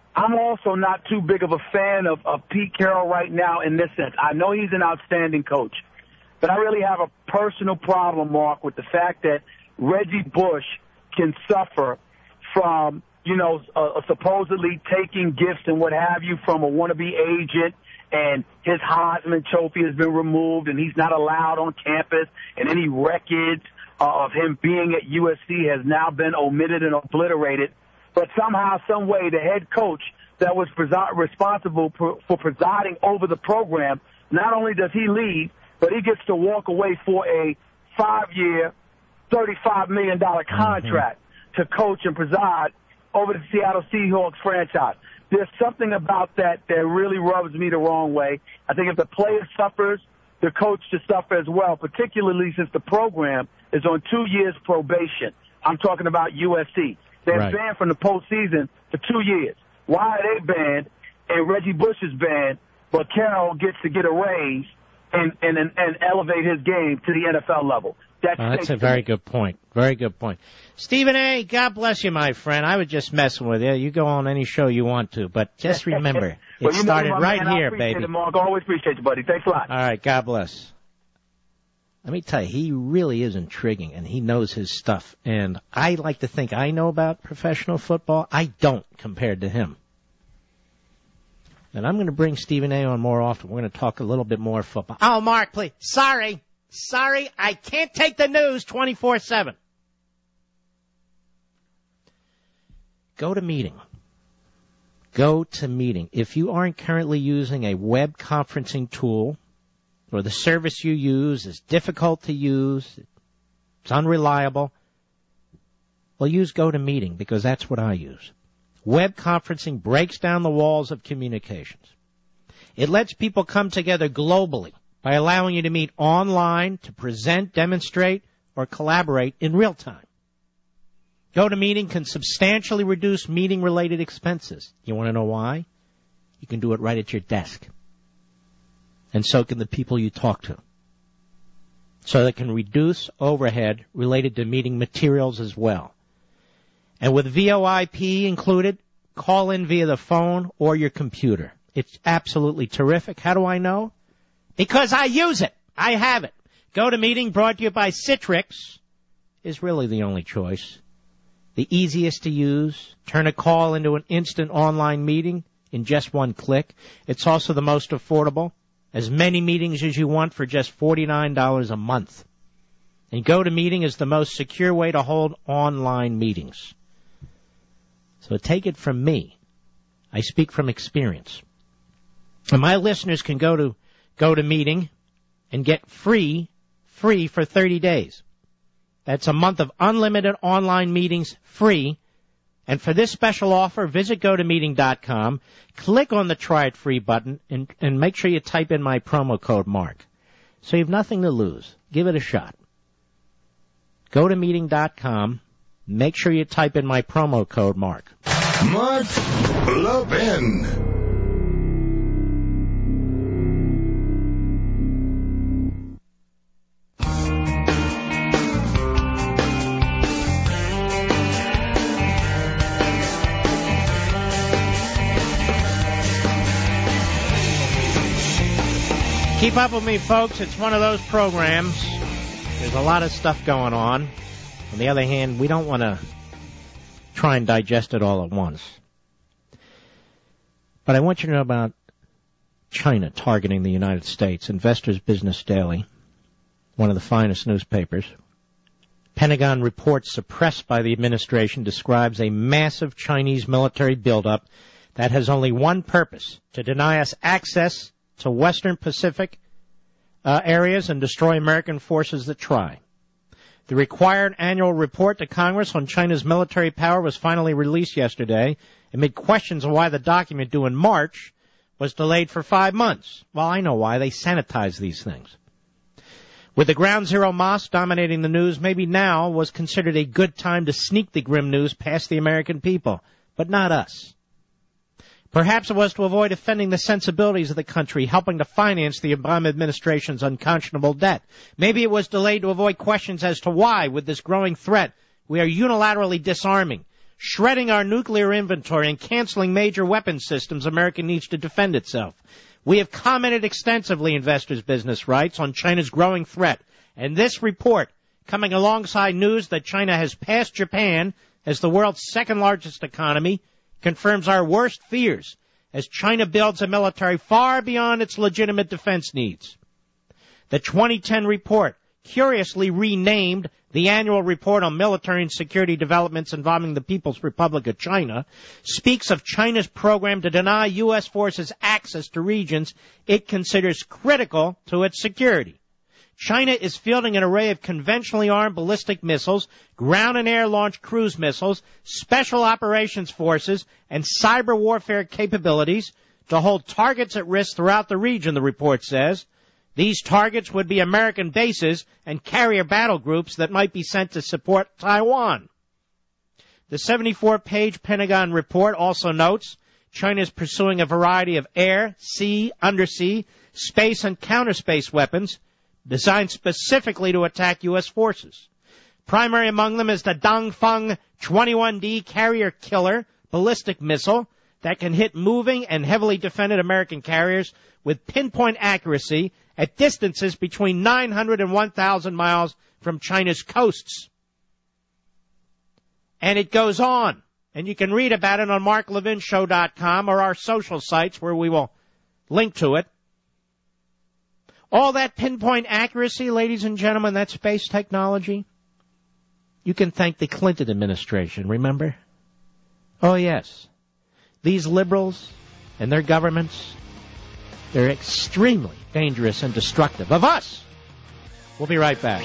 I'm also not too big of a fan of Pete Carroll right now in this sense. I know he's an outstanding coach, but I really have a personal problem, Mark, with the fact that Reggie Bush can suffer from, supposedly taking gifts and what have you from a wannabe agent, and his Heisman Trophy has been removed, and he's not allowed on campus, and any records of him being at USC has now been omitted and obliterated. But somehow, some way, the head coach that was responsible for presiding over the program, not only does he leave, but he gets to walk away for a 5-year, $35 million contract to coach and preside over the Seattle Seahawks franchise. There's something about that really rubs me the wrong way. I think if the player suffers, the coach should suffer as well, particularly since the program is on 2 years probation. I'm talking about USC. They're banned from the postseason for 2 years. Why are they banned and Reggie Bush is banned, but Carroll gets to get a raise and elevate his game to the NFL level? That's a very good point. Very good point. Stephen A., God bless you, my friend. I was just messing with you. You go on any show you want to, but just remember, it started right here, baby. It, Mark. Always appreciate you, buddy. Thanks a lot. All right, God bless. Let me tell you, he really is intriguing, and he knows his stuff. And I like to think I know about professional football. I don't compared to him. And I'm going to bring Stephen A. on more often. We're going to talk a little bit more football. Oh, Mark, please. Sorry, I can't take the news 24/7. Go to meeting. Go to meeting. If you aren't currently using a web conferencing tool, or the service you use is difficult to use, it's unreliable, well, use GoToMeeting, because that's what I use. Web conferencing breaks down the walls of communications. It lets people come together globally by allowing you to meet online, to present, demonstrate, or collaborate in real time. GoToMeeting can substantially reduce meeting-related expenses. You want to know why? You can do it right at your desk. And so can the people you talk to. So they can reduce overhead related to meeting materials as well. And with VoIP included, call in via the phone or your computer. It's absolutely terrific. How do I know? Because I use it. I have it. GoToMeeting, brought to you by Citrix, is really the only choice. The easiest to use. Turn a call into an instant online meeting in just one click. It's also the most affordable. As many meetings as you want for just $49 a month. And GoToMeeting is the most secure way to hold online meetings. So take it from me. I speak from experience. And my listeners can go to GoToMeeting and get free for 30 days. That's a month of unlimited online meetings free. And for this special offer, visit GoToMeeting.com, click on the Try It Free button, and make sure you type in my promo code, Mark. So you have nothing to lose. Give it a shot. GoToMeeting.com, make sure you type in my promo code, Mark. Mark Levin. Keep up with me, folks. It's one of those programs. There's a lot of stuff going on. On the other hand, we don't want to try and digest it all at once. But I want you to know about China targeting the United States. Investors Business Daily, one of the finest newspapers. Pentagon report suppressed by the administration describes a massive Chinese military buildup that has only one purpose: to deny us access to Western Pacific areas and destroy American forces that try. The required annual report to Congress on China's military power was finally released yesterday amid questions of why the document due in March was delayed for 5 months. Well, I know why. They sanitize these things. With the Ground Zero mosque dominating the news, maybe now was considered a good time to sneak the grim news past the American people, but not us. Perhaps it was to avoid offending the sensibilities of the country, helping to finance the Obama administration's unconscionable debt. Maybe it was delayed to avoid questions as to why, with this growing threat, we are unilaterally disarming, shredding our nuclear inventory and canceling major weapons systems America needs to defend itself. We have commented extensively, Investors Business writes, on China's growing threat. And this report, coming alongside news that China has passed Japan as the world's second-largest economy, confirms our worst fears as China builds a military far beyond its legitimate defense needs. The 2010 report, curiously renamed the Annual Report on Military and Security Developments Involving the People's Republic of China, speaks of China's program to deny U.S. forces access to regions it considers critical to its security. China is fielding an array of conventionally armed ballistic missiles, ground and air-launched cruise missiles, special operations forces, and cyber warfare capabilities to hold targets at risk throughout the region, the report says. These targets would be American bases and carrier battle groups that might be sent to support Taiwan. The 74-page Pentagon report also notes China is pursuing a variety of air, sea, undersea, space, and counterspace weapons designed specifically to attack U.S. forces. Primary among them is the Dongfeng 21D carrier killer ballistic missile that can hit moving and heavily defended American carriers with pinpoint accuracy at distances between 900 and 1,000 miles from China's coasts. And it goes on. And you can read about it on marklevinshow.com or our social sites where we will link to it. All that pinpoint accuracy, ladies and gentlemen, that space technology, you can thank the Clinton administration, remember? Oh, yes. These liberals and their governments, they're extremely dangerous and destructive of us. We'll be right back.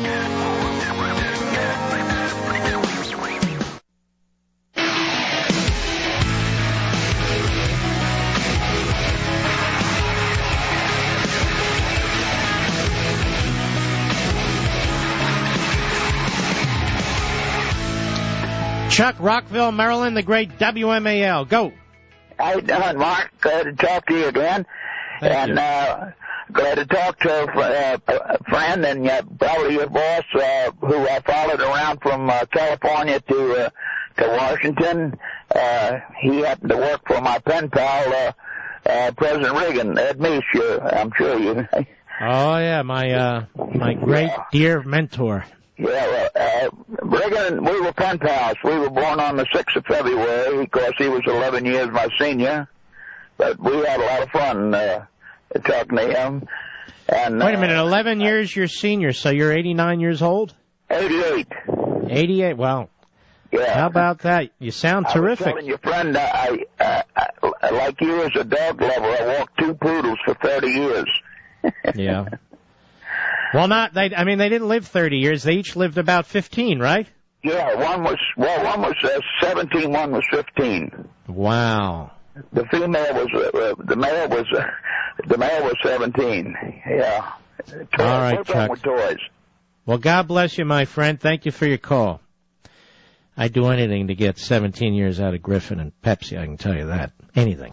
Chuck, Rockville, Maryland, the great WMAL. Go. How you doing, Mark? Glad to talk to you again. Thank you. Glad to talk to a friend and probably your boss who I followed around from California to Washington. He happened to work for my pen pal, President Reagan, Ed Meese. I'm sure you. Oh, yeah, my great dear mentor. Yeah, Reagan, we were pen pals. We were born on the 6th of February. Of course, he was 11 years my senior. But we had a lot of fun talking to him. And, wait a minute, 11 years your senior, so you're 89 years old? 88. 88, well, yeah. How about that? You sound terrific. I was telling your friend, I like you as a dog lover, I walked 2 poodles for 30 years. Yeah. Well, they didn't live 30 years. They each lived about 15, right? Yeah, one was 17, one was 15. Wow. The female was, the male was 17. Yeah. All right, Chuck. With toys. Well, God bless you, my friend. Thank you for your call. I'd do anything to get 17 years out of Griffin and Pepsi, I can tell you that. Anything.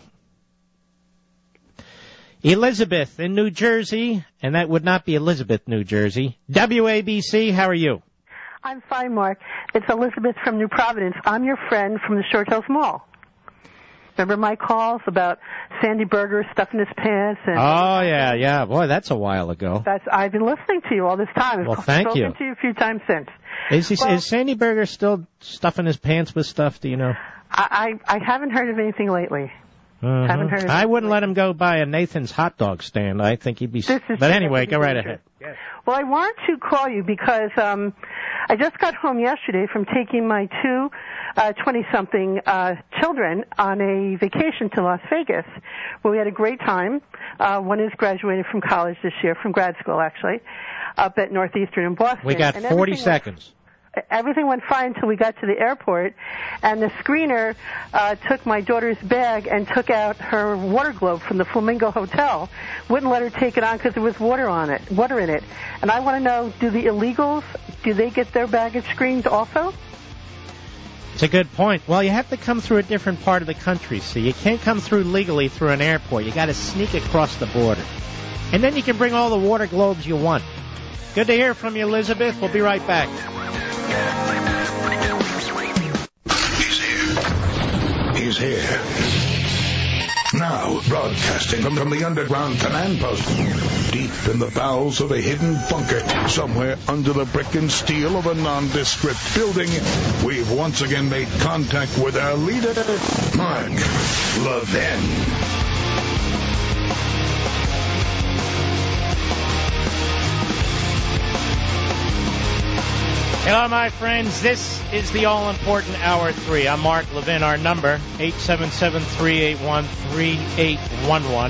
Elizabeth in New Jersey, and that would not be Elizabeth, New Jersey. WABC, how are you? I'm fine, Mark. It's Elizabeth from New Providence. I'm your friend from the Short Hills Mall. Remember my calls about Sandy Berger stuffing his pants? And oh, yeah. Boy, that's a while ago. I've been listening to you all this time. Well, thank you. I've spoken to you a few times since. Is Sandy Berger still stuffing his pants with stuff, do you know? I haven't heard of anything lately. Mm-hmm. Haven't heard of I wouldn't let him go by a Nathan's hot dog stand. I think he'd be... But anyway, go right ahead. Well, I wanted to call you because I just got home yesterday from taking my 2 20-something children on a vacation to Las Vegas, where we had a great time. One is graduating from college this year, from grad school, actually, up at Northeastern in Boston. We got 40 seconds. Everything went fine until we got to the airport, and the screener took my daughter's bag and took out her water globe from the Flamingo Hotel. Wouldn't let her take it on because there was water in it. And I want to know, do the illegals, do they get their baggage screened also? It's a good point. Well, you have to come through a different part of the country, so you can't come through legally through an airport. You got to sneak across the border. And then you can bring all the water globes you want. Good to hear from you, Elizabeth. We'll be right back. is here. Now, broadcasting from the underground command post, deep in the bowels of a hidden bunker, somewhere under the brick and steel of a nondescript building, we've once again made contact with our leader, Mark Levin. Hello, my friends. This is the all-important Hour 3. I'm Mark Levin. Our number, 877-381-3811.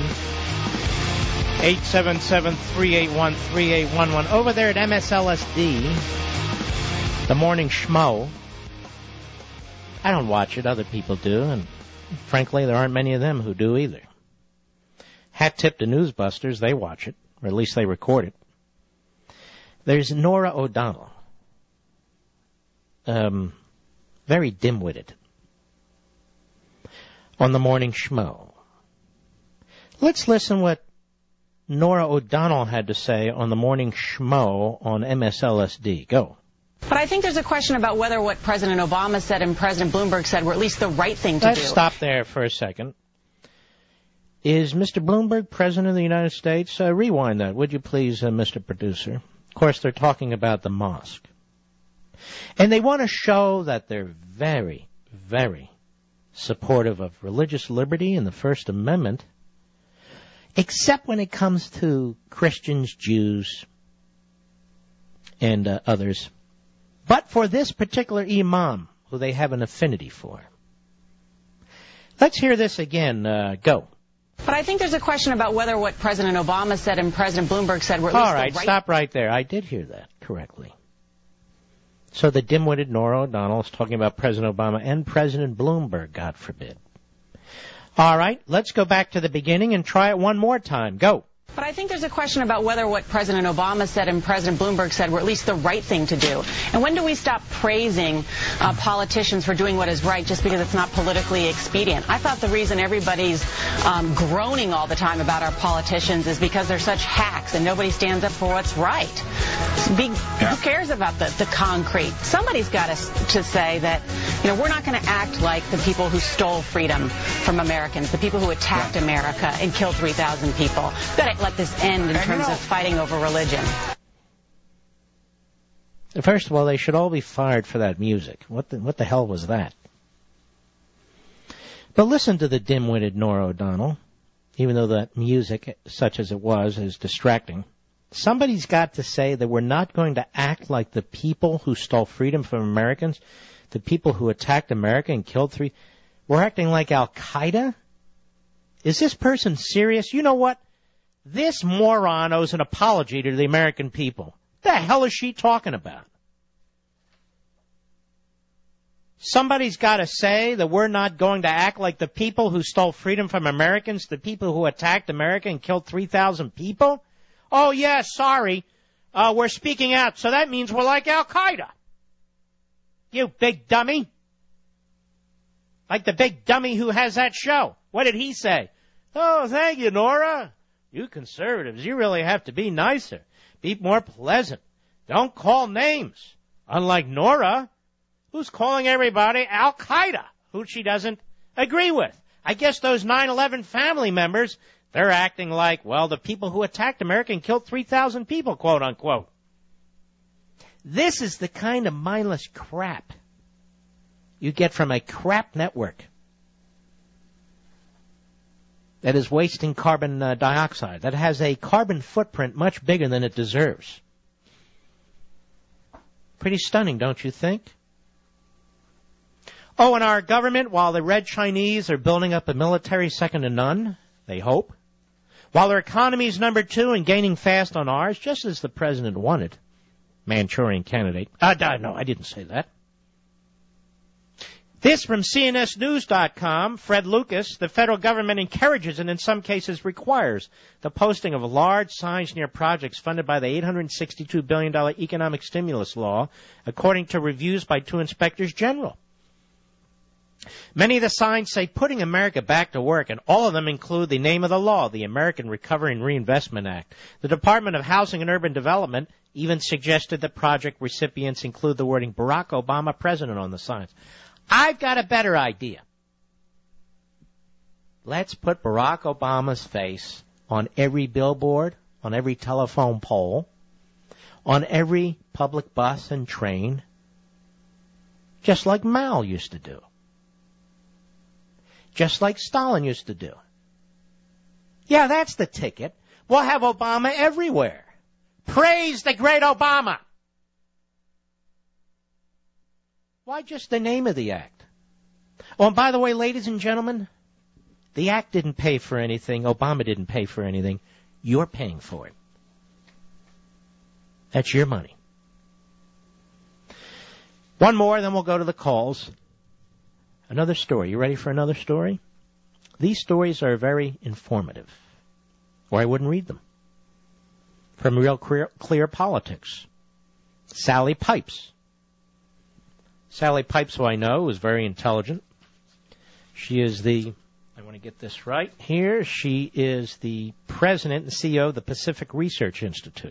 877-381-3811. Over there at MSLSD, the Morning Schmo. I don't watch it. Other people do. And frankly, there aren't many of them who do either. Hat tip to Newsbusters. They watch it. Or at least they record it. There's Norah O'Donnell. Very dim-witted on the Morning Schmo. Let's listen what Norah O'Donnell had to say on the Morning Schmo on MSLSD. Go. But I think there's a question about whether what President Obama said and President Bloomberg said were at least the right thing to do. Let's stop there for a second. Is Mr. Bloomberg President of the United States? Rewind that, would you please, Mr. Producer? Of course, they're talking about the mosque. And they want to show that they're very, very supportive of religious liberty and the First Amendment, except when it comes to Christians, Jews, and others. But for this particular imam, who they have an affinity for. Let's hear this again. Go. But I think there's a question about whether what President Obama said and President Bloomberg said were at least all right, the right... Stop right there. I did hear that correctly. So the dim-witted Norah O'Donnell is talking about President Obama and President Bloomberg, God forbid. All right, let's go back to the beginning and try it one more time. Go. But I think there's a question about whether what President Obama said and President Bloomberg said were at least the right thing to do. And when do we stop praising politicians for doing what is right just because it's not politically expedient? I thought the reason everybody's groaning all the time about our politicians is because they're such hacks and nobody stands up for what's right. Who cares about the concrete? Somebody's got to say that, you know, we're not going to act like the people who stole freedom from Americans, the people who attacked America and killed 3,000 people. We've got to let this end in terms of fighting over religion. First of all, they should all be fired for that music. What the hell was that? But listen to the dim-witted Norah O'Donnell. Even though that music, such as it was, is distracting. Somebody's got to say that we're not going to act like the people who stole freedom from Americans, the people who attacked America and killed we're acting like Al-Qaeda? Is this person serious? You know what? This moron owes an apology to the American people. What the hell is she talking about? Somebody's got to say that we're not going to act like the people who stole freedom from Americans, the people who attacked America and killed 3,000 people? Oh, yeah, sorry. We're speaking out, so that means we're like Al-Qaeda. You big dummy. Like the big dummy who has that show. What did he say? Oh, thank you, Norah. You conservatives, you really have to be nicer. Be more pleasant. Don't call names. Unlike Norah, who's calling everybody Al-Qaeda, who she doesn't agree with. I guess those 9/11 family members, they're acting like, well, the people who attacked America and killed 3,000 people, quote unquote. This is the kind of mindless crap you get from a crap network that is wasting carbon dioxide, that has a carbon footprint much bigger than it deserves. Pretty stunning, don't you think? Oh, and our government, while the Red Chinese are building up a military second to none, they hope, while their economy is number 2 and gaining fast on ours, just as the president wanted, Manchurian candidate. No, I didn't say that. This from CNSNews.com, Fred Lucas, the federal government encourages and in some cases requires the posting of large signs near projects funded by the $862 billion economic stimulus law, according to reviews by 2 inspectors general. Many of the signs say putting America back to work, and all of them include the name of the law, the American Recovery and Reinvestment Act. The Department of Housing and Urban Development even suggested that project recipients include the wording Barack Obama President on the signs. I've got a better idea. Let's put Barack Obama's face on every billboard, on every telephone pole, on every public bus and train, just like Mao used to do. Just like Stalin used to do. Yeah, that's the ticket. We'll have Obama everywhere. Praise the great Obama. Why just the name of the act? Oh, and by the way, ladies and gentlemen, the act didn't pay for anything. Obama didn't pay for anything. You're paying for it. That's your money. One more, then we'll go to the calls. Another story. You ready for another story? These stories are very informative, or I wouldn't read them. From Real Clear Politics. Sally Pipes. Sally Pipes, who I know, is very intelligent. She is I want to get this right here, she is the president and CEO of the Pacific Research Institute.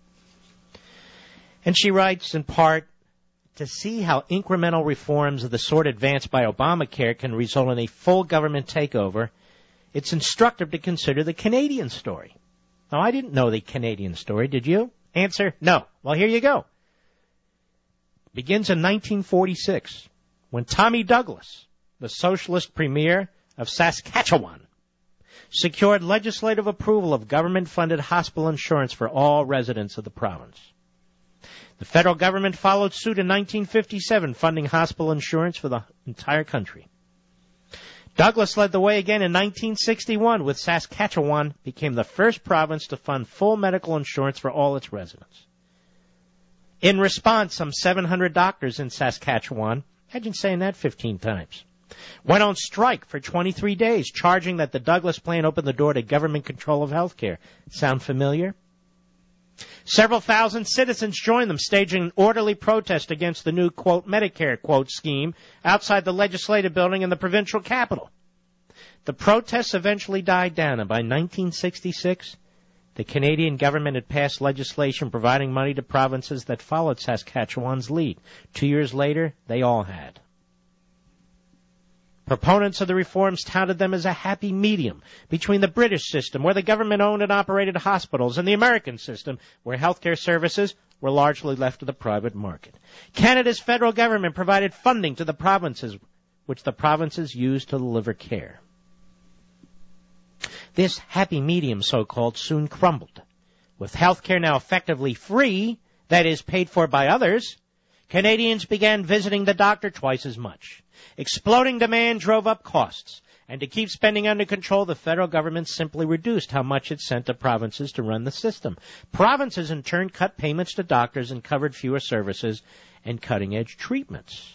And she writes in part, to see how incremental reforms of the sort advanced by Obamacare can result in a full government takeover, it's instructive to consider the Canadian story. Now, I didn't know the Canadian story, did you? Answer, no. Well, here you go. Begins in 1946, when Tommy Douglas, the socialist premier of Saskatchewan, secured legislative approval of government-funded hospital insurance for all residents of the province. The federal government followed suit in 1957, funding hospital insurance for the entire country. Douglas led the way again in 1961, with Saskatchewan became the first province to fund full medical insurance for all its residents. In response, some 700 doctors in Saskatchewan, imagine saying that 15 times, went on strike for 23 days, charging that the Douglas plan opened the door to government control of health care. Sound familiar? Several thousand citizens joined them, staging an orderly protest against the new, quote, Medicare, quote, scheme outside the legislative building in the provincial capital. The protests eventually died down, and by 1966, the Canadian government had passed legislation providing money to provinces that followed Saskatchewan's lead. 2 years later, they all had. Proponents of the reforms touted them as a happy medium between the British system, where the government owned and operated hospitals, and the American system, where healthcare services were largely left to the private market. Canada's federal government provided funding to the provinces, which the provinces used to deliver care. This happy medium, so-called, soon crumbled. With healthcare now effectively free, that is, paid for by others, Canadians began visiting the doctor twice as much. Exploding demand drove up costs, and to keep spending under control, the federal government simply reduced how much it sent to provinces to run the system. Provinces, in turn, cut payments to doctors and covered fewer services and cutting-edge treatments.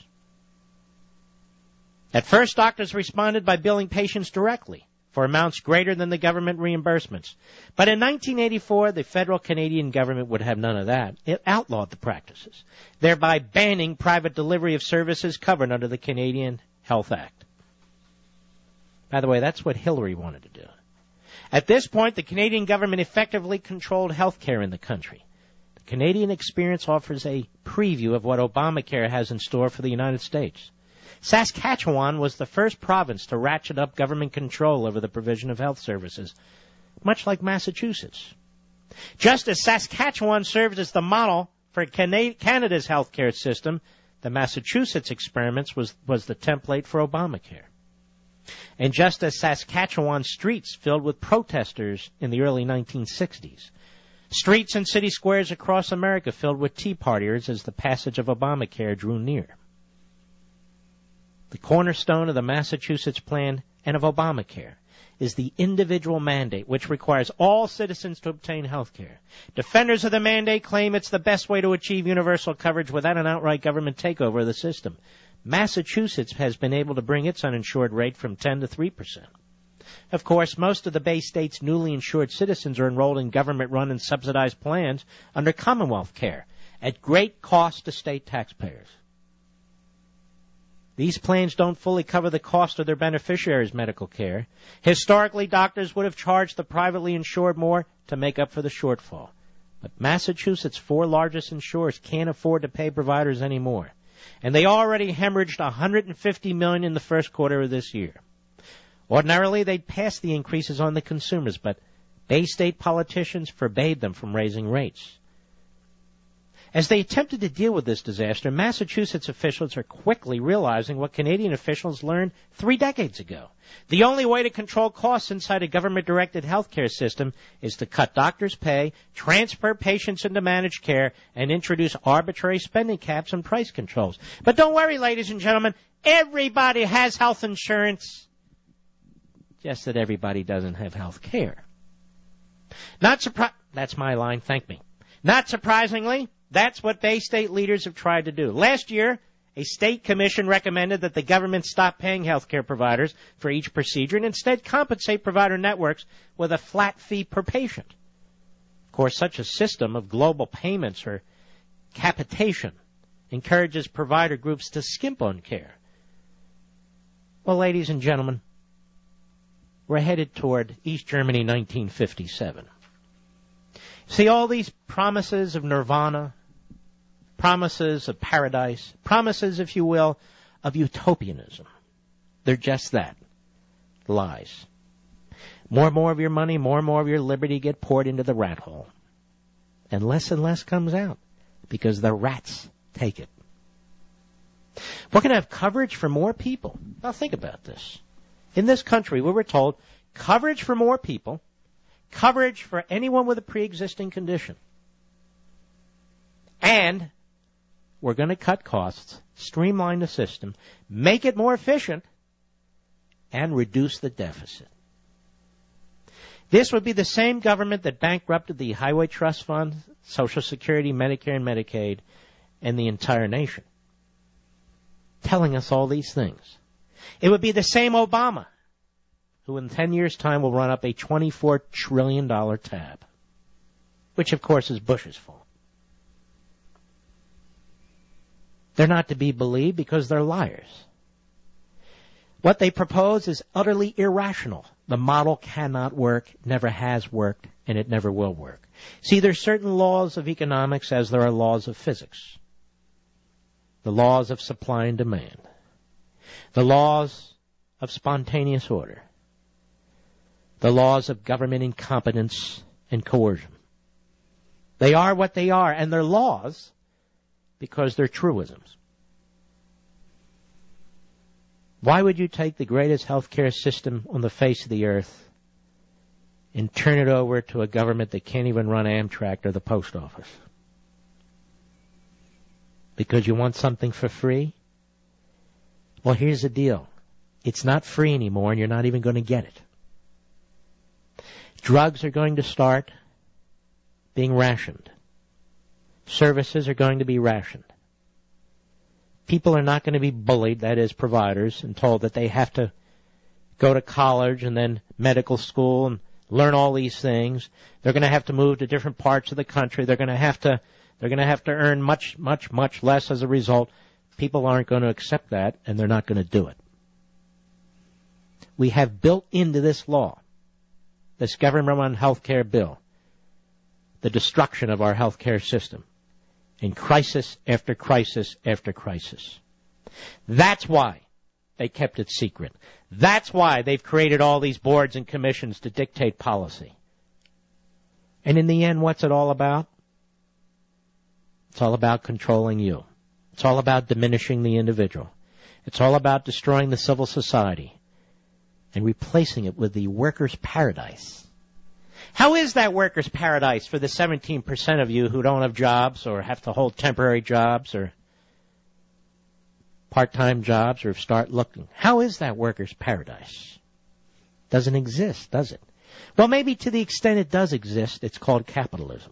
At first, doctors responded by billing patients directly for amounts greater than the government reimbursements. But in 1984, the federal Canadian government would have none of that. It outlawed the practices, thereby banning private delivery of services covered under the Canadian Health Act. By the way, that's what Hillary wanted to do. At this point, the Canadian government effectively controlled health care in the country. The Canadian experience offers a preview of what Obamacare has in store for the United States. Saskatchewan was the first province to ratchet up government control over the provision of health services, much like Massachusetts. Just as Saskatchewan served as the model for Canada's health care system, the Massachusetts experiments was the template for Obamacare. And just as Saskatchewan streets filled with protesters in the early 1960s, streets and city squares across America filled with Tea Partiers as the passage of Obamacare drew near. The cornerstone of the Massachusetts plan and of Obamacare is the individual mandate, which requires all citizens to obtain health care. Defenders of the mandate claim it's the best way to achieve universal coverage without an outright government takeover of the system. Massachusetts has been able to bring its uninsured rate from 10 to 3%. Of course, most of the Bay State's newly insured citizens are enrolled in government-run and subsidized plans under Commonwealth care at great cost to state taxpayers. These plans don't fully cover the cost of their beneficiaries' medical care. Historically, doctors would have charged the privately insured more to make up for the shortfall. But Massachusetts' four largest insurers can't afford to pay providers anymore, and they already hemorrhaged $150 million in the first quarter of this year. Ordinarily, they'd pass the increases on the consumers, but Bay State politicians forbade them from raising rates. As they attempted to deal with this disaster, Massachusetts officials are quickly realizing what Canadian officials learned 3 decades ago. The only way to control costs inside a government-directed healthcare system is to cut doctors' pay, transfer patients into managed care, and introduce arbitrary spending caps and price controls. But don't worry, ladies and gentlemen, everybody has health insurance. Just that everybody doesn't have health care. That's my line, thank me. Not surprisingly, that's what Bay State leaders have tried to do. Last year, a state commission recommended that the government stop paying healthcare providers for each procedure and instead compensate provider networks with a flat fee per patient. Of course, such a system of global payments or capitation encourages provider groups to skimp on care. Well, ladies and gentlemen, we're headed toward East Germany 1957. See, all these promises of nirvana, promises of paradise, promises, if you will, of utopianism. They're just that. Lies. More and more of your money, more and more of your liberty get poured into the rat hole. And less comes out because the rats take it. We're going to have coverage for more people. Now think about this. In this country, we were told coverage for more people, coverage for anyone with a pre-existing condition. And we're going to cut costs, streamline the system, make it more efficient, and reduce the deficit. This would be the same government that bankrupted the Highway Trust Fund, Social Security, Medicare, and Medicaid, and the entire nation, telling us all these things. It would be the same Obama who in 10 years' time will run up a $24 trillion tab, which, of course, is Bush's fault. They're not to be believed because they're liars. What they propose is utterly irrational. The model cannot work, never has worked, and it never will work. See, there's certain laws of economics as there are laws of physics. The laws of supply and demand. The laws of spontaneous order. The laws of government incompetence and coercion. They are what they are, and they're laws because they're truisms. Why would you take the greatest healthcare system on the face of the earth and turn it over to a government that can't even run Amtrak or the post office? Because you want something for free? Well, here's the deal. It's not free anymore, and you're not even going to get it. Drugs are going to start being rationed. Services are going to be rationed. People are not going to be bullied, that is, providers, and told that they have to go to college and then medical school and learn all these things. They're going to have to move to different parts of the country. They're going to have to earn much less as a result. People aren't going to accept that, and they're not going to do it. We have built into this law, this government-run health care bill, the destruction of our health care system in crisis after crisis after crisis. That's why they kept it secret. That's why they've created all these boards and commissions to dictate policy. And in the end, what's it all about? It's all about controlling you. It's all about diminishing the individual. It's all about destroying the civil society and replacing it with the workers' paradise. How is that workers' paradise for the 17% of you who don't have jobs or have to hold temporary jobs or part-time jobs or start looking? How is that workers' paradise? Doesn't exist, does it? Well, maybe to the extent it does exist, it's called capitalism.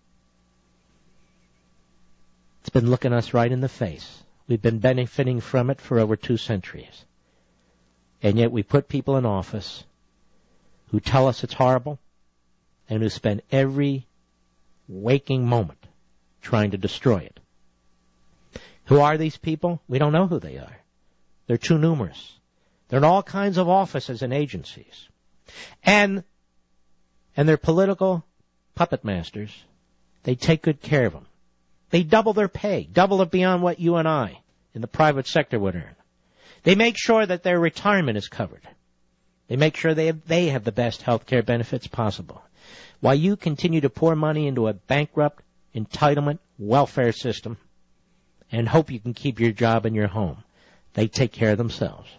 It's been looking us right in the face. We've been benefiting from it for over 2 centuries. And yet we put people in office who tell us it's horrible and who spend every waking moment trying to destroy it. Who are these people? We don't know who they are. They're too numerous. They're in all kinds of offices and agencies. And they're political puppet masters. They take good care of them. They double their pay, double it beyond what you and I in the private sector would earn. They make sure that their retirement is covered. They make sure they have the best health care benefits possible. While you continue to pour money into a bankrupt entitlement welfare system and hope you can keep your job and your home, they take care of themselves.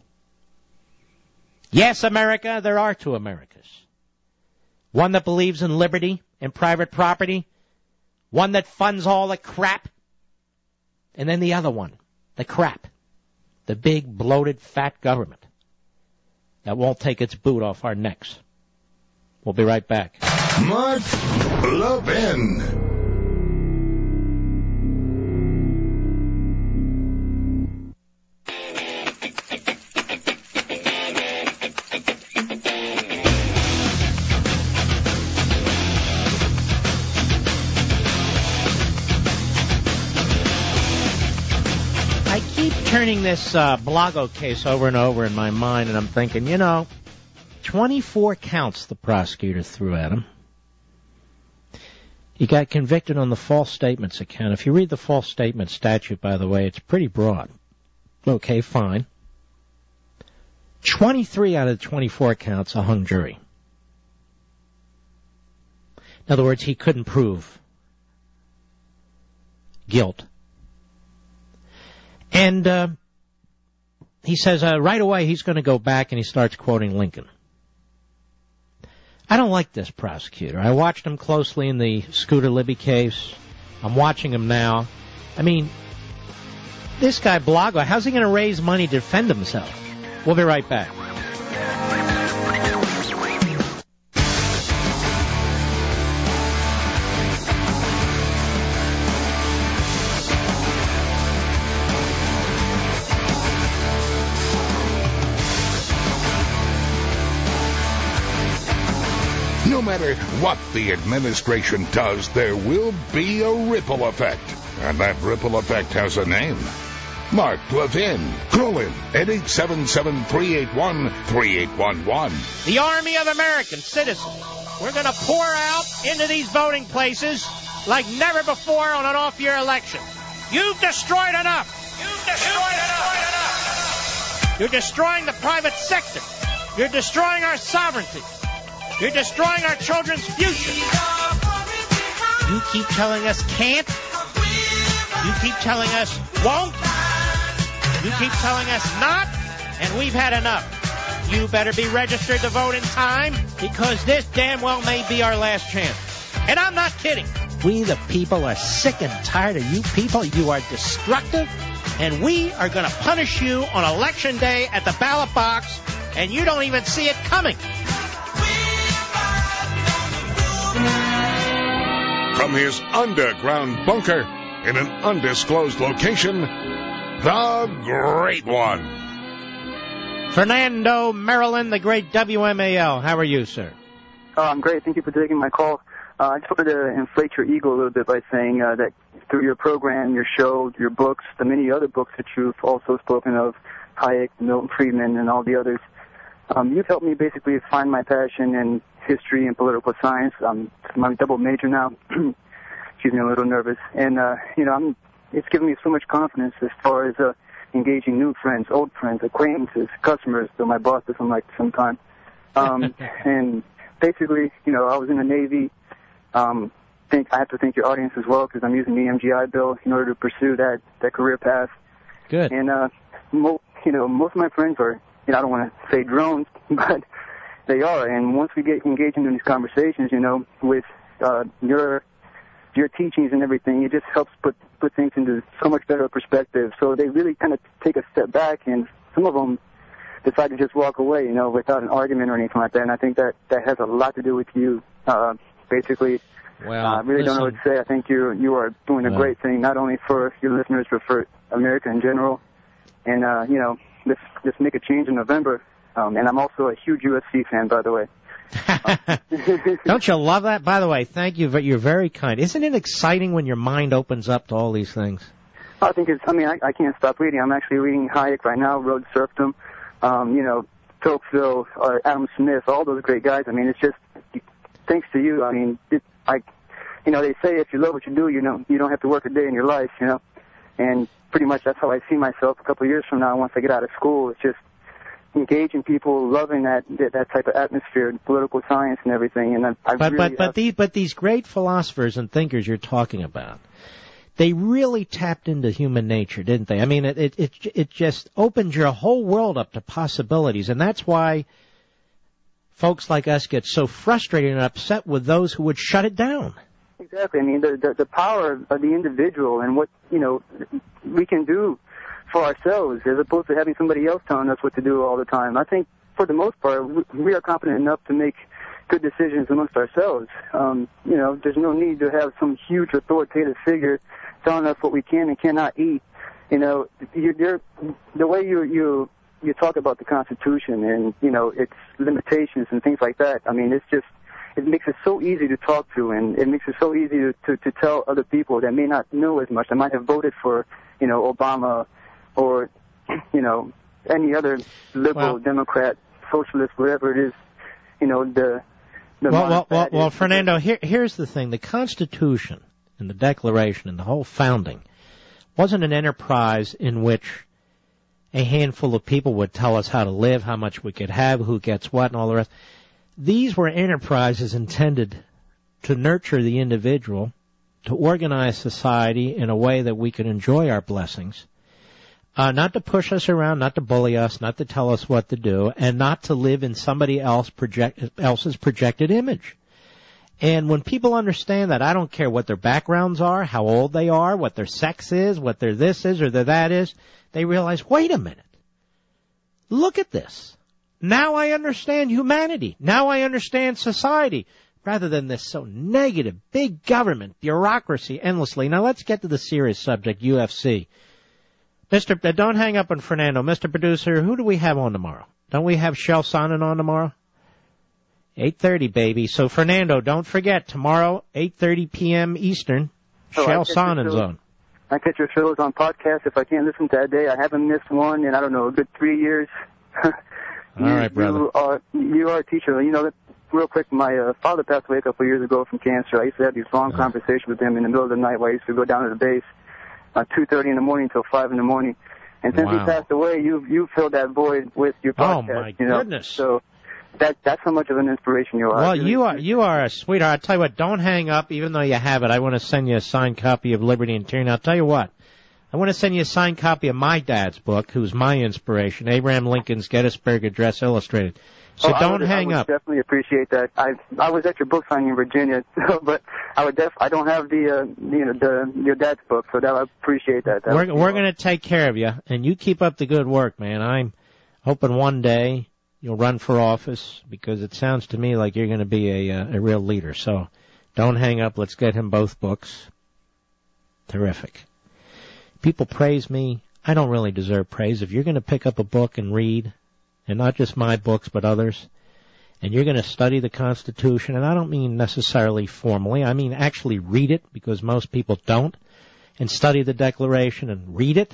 Yes, America, there are two Americas. One that believes in liberty and private property, one that funds all the crap, and then the other one, the crap, the big, bloated, fat government that won't take its boot off our necks. We'll be right back. Mark Levin. Turning this Blago case over and over in my mind, and I'm thinking, 24 counts the prosecutor threw at him. He got convicted on the false statements account. If you read the false statement statute, by the way, it's pretty broad. Okay, fine. 23 out of the 24 counts, a hung jury. In other words, he couldn't prove guilt. And he says right away he's going to go back, and he starts quoting Lincoln. I don't like this prosecutor. I watched him closely in the Scooter Libby case. I'm watching him now. I mean, this guy Blago, how's he going to raise money to defend himself? We'll be right back. No matter what the administration does, there will be a ripple effect. And that ripple effect has a name. Mark Levin. Call in at 877-381-3811. The Army of American Citizens. We're going to pour out into these voting places like never before on an off-year election. You've destroyed enough. You're destroying the private sector. You're destroying our sovereignty. You're destroying our children's future. You keep telling us can't. You keep telling us won't. You keep telling us not. And we've had enough. You better be registered to vote in time, because this damn well may be our last chance. And I'm not kidding. We the people are sick and tired of you people. You are destructive. And we are going to punish you on Election Day at the ballot box. And you don't even see it coming. From his underground bunker in an undisclosed location, the Great One. Fernando Maryland, the great WMAL. How are you, sir? I'm great. Thank you for taking my call. I just wanted to inflate your ego a little bit by saying that through your program, your show, your books, the many other books that you've also spoken of, Hayek, Milton Friedman, and all the others, you've helped me basically find my passion in history and political science. I'm a double major now. Excuse me, I'm a little nervous. And, it's given me so much confidence as far as engaging new friends, old friends, acquaintances, customers, though my boss doesn't like sometimes. And basically, I was in the Navy. I have to thank your audience as well, because I'm using the MGI Bill in order to pursue that career path. Good. And, most of my friends are, I don't want to say drones, but they are. And once we get engaged in these conversations, with your teachings and everything, it just helps put things into so much better perspective. So they really kind of take a step back, and some of them decide to just walk away, without an argument or anything like that. And I think that has a lot to do with you. Basically, well, I really don't know what to say. I think you are doing a great thing, not only for your listeners, but for America in general. And, let's make a change in November. And I'm also a huge UFC fan, by the way. Don't you love that? By the way, thank you. You're very kind. Isn't it exciting when your mind opens up to all these things? I think I can't stop reading. I'm actually reading Hayek right now, Road Serfdom, Tocqueville, Adam Smith, all those great guys. It's just thanks to you. They say if you love what you do, you don't have to work a day in your life, And pretty much that's how I see myself a couple of years from now once I get out of school. It's just engaging people, loving that type of atmosphere, political science and everything. And But these great philosophers and thinkers you're talking about, they really tapped into human nature, didn't they? I mean, it just opened your whole world up to possibilities, and that's why folks like us get so frustrated and upset with those who would shut it down. Exactly. I mean, the power of the individual and what, we can do for ourselves as opposed to having somebody else telling us what to do all the time. I think, for the most part, we are competent enough to make good decisions amongst ourselves. There's no need to have some huge authoritative figure telling us what we can and cannot eat. The way you talk about the Constitution and, its limitations and things like that, I mean, it makes it so easy to talk to, and it makes it so easy to tell other people that may not know as much, that might have voted for, Obama or, any other liberal, Democrat, socialist, whatever it is, Well, Fernando, here's the thing. The Constitution and the Declaration and the whole founding wasn't an enterprise in which a handful of people would tell us how to live, how much we could have, who gets what, and all the rest. These were enterprises intended to nurture the individual, to organize society in a way that we could enjoy our blessings, not to push us around, not to bully us, not to tell us what to do, and not to live in somebody else's projected image. And when people understand that, I don't care what their backgrounds are, how old they are, what their sex is, what their this is or their that is, they realize, wait a minute, look at this. Now I understand humanity. Now I understand society. Rather than this so negative, big government, bureaucracy, endlessly. Now let's get to the serious subject, UFC. Don't hang up on Fernando. Mr. Producer, who do we have on tomorrow? Don't we have Shel Sonnen on tomorrow? 8:30, baby. So, Fernando, don't forget, tomorrow, 8:30 p.m. Eastern, Shel Sonnen's on. I catch your shows on podcast if I can't listen to that day. I haven't missed one in, a good 3 years. All right, brother. You are a teacher. Real quick, my father passed away a couple of years ago from cancer. I used to have these long conversations with him in the middle of the night while I used to go down to the base 2:30 in the morning till 5 in the morning. And since he passed away, you filled that void with your podcast. Oh, my goodness. So that's how much of an inspiration you are. Well, you are a sweetheart. I'll tell you what, don't hang up, even though you have it. I want to send you a signed copy of Liberty and Tyranny. I'll tell you what, I want to send you a signed copy of my dad's book, who's my inspiration, Abraham Lincoln's Gettysburg Address Illustrated. So don't hang up. I would definitely appreciate that. I was at your book signing in Virginia, but I don't have your dad's book, so I appreciate that. We're going to take care of you, and you keep up the good work, man. I'm hoping one day you'll run for office, because it sounds to me like you're going to be a real leader. So don't hang up. Let's get him both books. Terrific. People praise me. I don't really deserve praise. If you're going to pick up a book and read, and not just my books but others, and you're going to study the Constitution, and I don't mean necessarily formally, I mean actually read it, because most people don't, and study the Declaration and read it,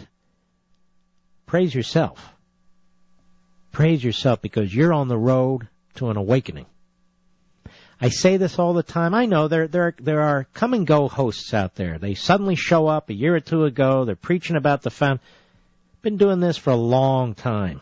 praise yourself. Praise yourself, because you're on the road to an awakening. I say this all the time. I know there are come-and-go hosts out there. They suddenly show up a year or two ago. They're preaching about the found. Been doing this for a long time.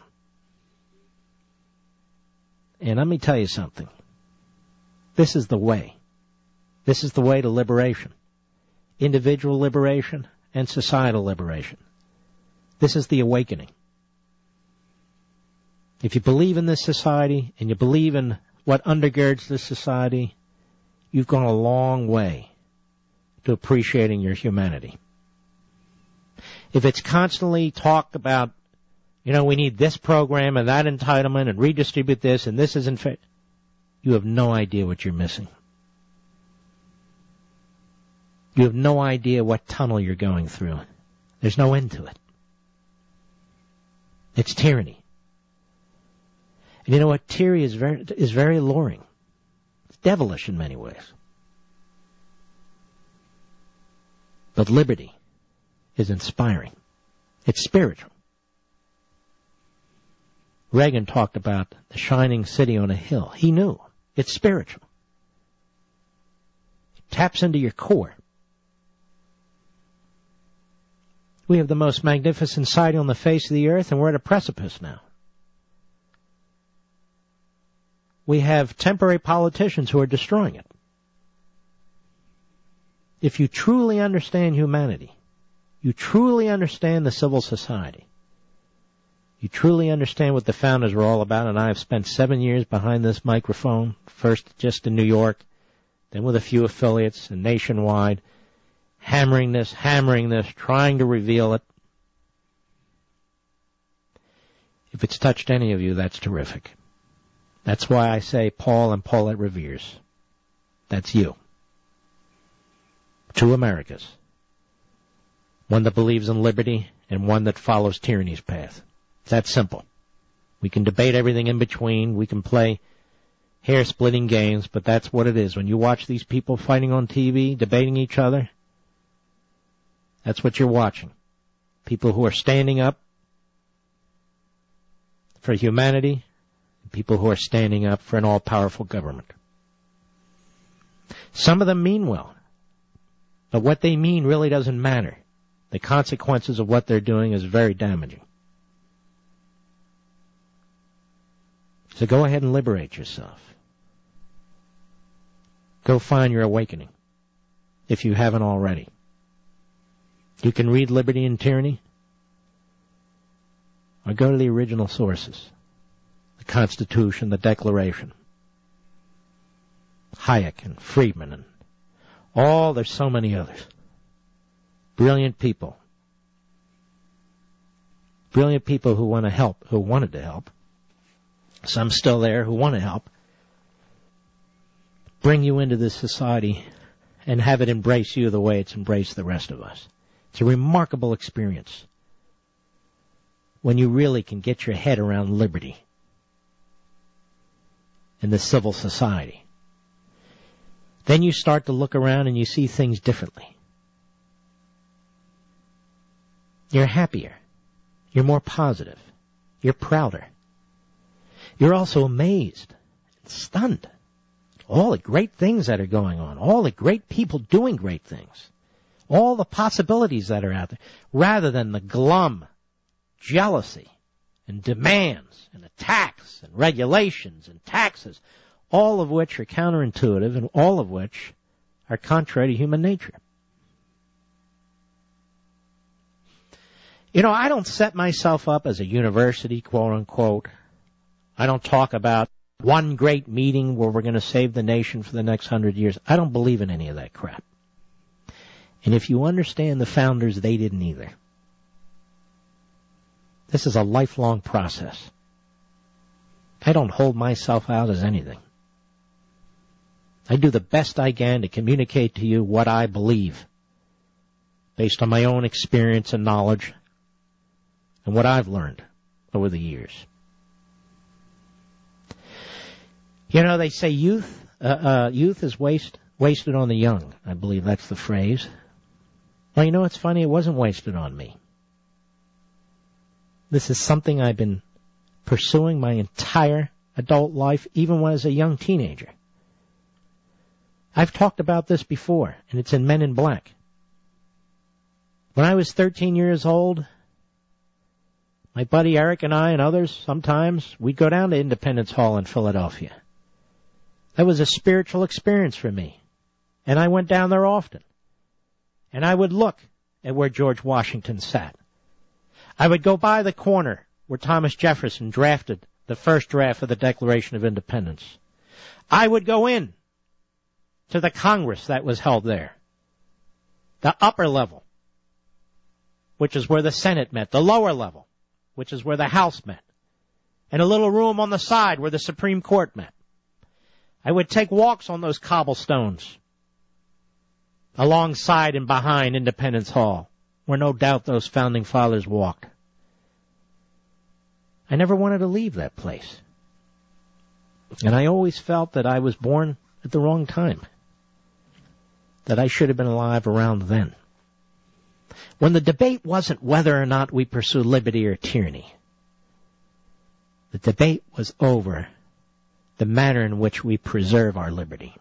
And let me tell you something. This is the way. This is the way to liberation. Individual liberation and societal liberation. This is the awakening. If you believe in this society and you believe in what undergirds this society, you've gone a long way to appreciating your humanity. If it's constantly talk about, we need this program and that entitlement and redistribute this and this isn't fair, you have no idea what you're missing. You have no idea what tunnel you're going through. There's no end to it. It's tyranny. And you know what? Tyranny is very alluring. It's devilish in many ways. But liberty is inspiring. It's spiritual. Reagan talked about the shining city on a hill. He knew. It's spiritual. It taps into your core. We have the most magnificent sight on the face of the earth, and we're at a precipice now. we have temporary politicians who are destroying it. If you truly understand humanity, you truly understand the civil society, you truly understand what the founders were all about, and I have spent 7 years behind this microphone, first just in New York, then with a few affiliates and nationwide, hammering this, trying to reveal it. If it's touched any of you, that's terrific. That's why I say Paul and Paulette Revere's. That's you. 2 Americas. One that believes in liberty and one that follows tyranny's path. It's that simple. We can debate everything in between. We can play hair-splitting games, but that's what it is. When you watch these people fighting on TV, debating each other, that's what you're watching. People who are standing up for humanity, and people who are standing up for an all-powerful government. Some of them mean well, but what they mean really doesn't matter. The consequences of what they're doing is very damaging. So go ahead and liberate yourself. Go find your awakening, if you haven't already. You can read Liberty and Tyranny, or go to the original sources, the Constitution, the Declaration, Hayek and Friedman, and there's so many others. Brilliant people. Brilliant people who want to help, who wanted to help. Some still there who want to help. Bring you into this society and have it embrace you the way it's embraced the rest of us. It's a remarkable experience when you really can get your head around liberty and the civil society. Then you start to look around and you see things differently. You're happier. You're more positive. You're prouder. You're also amazed and stunned. All the great things that are going on. All the great people doing great things. All the possibilities that are out there. Rather than the glum jealousy and demands and attacks and regulations and taxes. All of which are counterintuitive and all of which are contrary to human nature. You know, I don't set myself up as a university, quote unquote. I don't talk about one great meeting where we're going to save the nation for the next 100 years. I don't believe in any of that crap. And if you understand the founders, they didn't either. This is a lifelong process. I don't hold myself out as anything. I do the best I can to communicate to you what I believe based on my own experience and knowledge and what I've learned over the years. You know, they say youth is wasted on the young. I believe that's the phrase. Well, you know, it's funny. It wasn't wasted on me. This is something I've been pursuing my entire adult life, even when I was a young teenager. I've talked about this before, and it's in Men in Black. When I was 13 years old, my buddy Eric and I and others, sometimes, we'd go down to Independence Hall in Philadelphia. That was a spiritual experience for me. And I went down there often. And I would look at where George Washington sat. I would go by the corner where Thomas Jefferson drafted the first draft of the Declaration of Independence. I would go in to the Congress that was held there. The upper level, which is where the Senate met. The lower level, which is where the House met. And a little room on the side where the Supreme Court met. I would take walks on those cobblestones alongside and behind Independence Hall, where no doubt those founding fathers walked. I never wanted to leave that place. And I always felt that I was born at the wrong time, that I should have been alive around then. When the debate wasn't whether or not we pursue liberty or tyranny, the debate was over the manner in which we preserve our liberty.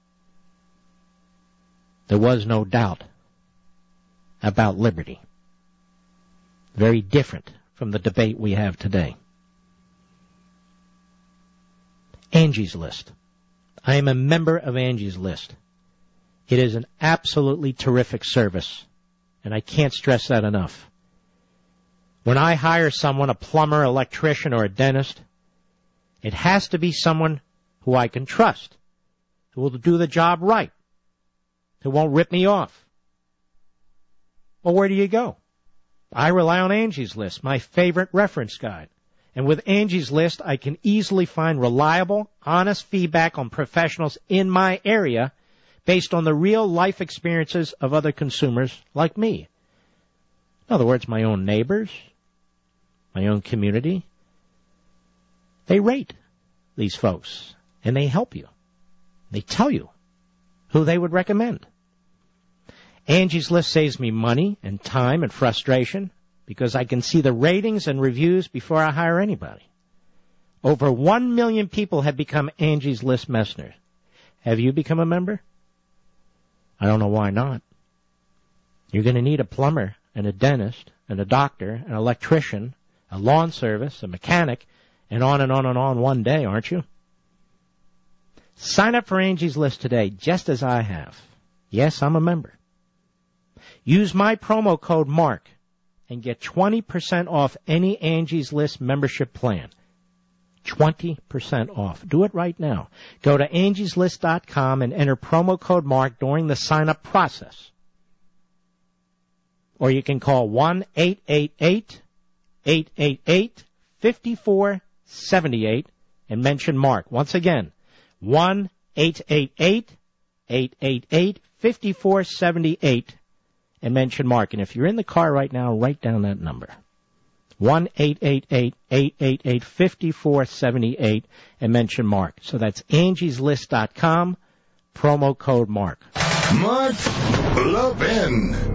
There was no doubt about liberty. Very different from the debate we have today. Angie's List. I am a member of Angie's List. It is an absolutely terrific service, and I can't stress that enough. When I hire someone, a plumber, electrician, or a dentist, it has to be someone who I can trust, who will do the job right, who won't rip me off. Well, where do you go? I rely on Angie's List, my favorite reference guide. And with Angie's List, I can easily find reliable, honest feedback on professionals in my area based on the real life experiences of other consumers like me. In other words, my own neighbors, my own community. They rate these folks, and they help you. They tell you who they would recommend. Angie's List saves me money and time and frustration because I can see the ratings and reviews before I hire anybody. Over 1 million people have become Angie's List listeners. Have you become a member? I don't know why not. You're going to need a plumber and a dentist and a doctor, an electrician, a lawn service, a mechanic, and on and on and on one day, aren't you? Sign up for Angie's List today, just as I have. Yes, I'm a member. Use my promo code MARK and get 20% off any Angie's List membership plan. 20% off. Do it right now. Go to angieslist.com and enter promo code MARK during the sign-up process. Or you can call 1-888-888-5478 and mention MARK. Once again, 1-888-888-5478 and mention MARK. And if you're in the car right now, write down that number. 1-888-888-5478 and mention MARK. So that's angieslist.com, promo code MARK. Mark Levin.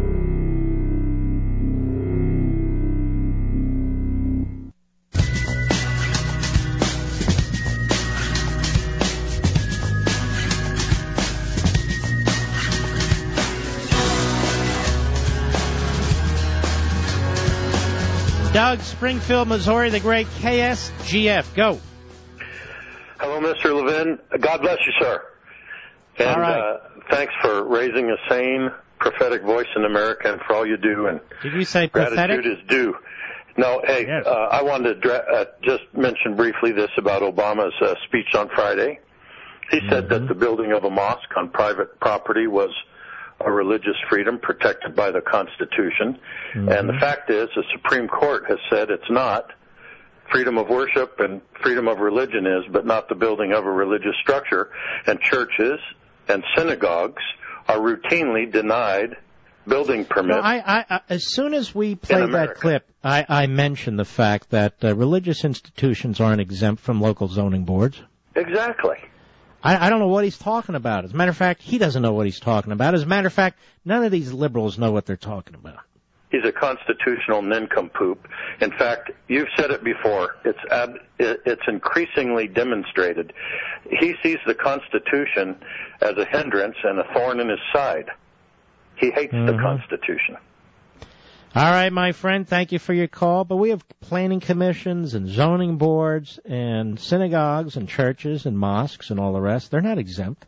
Doug, Springfield, Missouri, the great KSGF. Go. Hello, Mr. Levin. God bless you, sir. And all right. Thanks for raising a sane, prophetic voice in America and for all you do. And did you say gratitude pathetic? Is due. No, hey, yes. I wanted to just mention briefly this about Obama's speech on Friday. He said that the building of a mosque on private property was a religious freedom protected by the Constitution. And the fact is, the Supreme Court has said it's not. Freedom of worship and freedom of religion is, but not the building of a religious structure. And churches and synagogues are routinely denied building permits. I as soon as we played that clip, I mentioned the fact that religious institutions aren't exempt from local zoning boards. Exactly. I don't know what he's talking about. As a matter of fact, he doesn't know what he's talking about. As a matter of fact, none of these liberals know what they're talking about. He's a constitutional nincompoop. In fact, you've said it before. It's increasingly demonstrated. He sees the Constitution as a hindrance and a thorn in his side. He hates the Constitution. All right, my friend, thank you for your call. But we have planning commissions and zoning boards and synagogues and churches and mosques and all the rest. They're not exempt.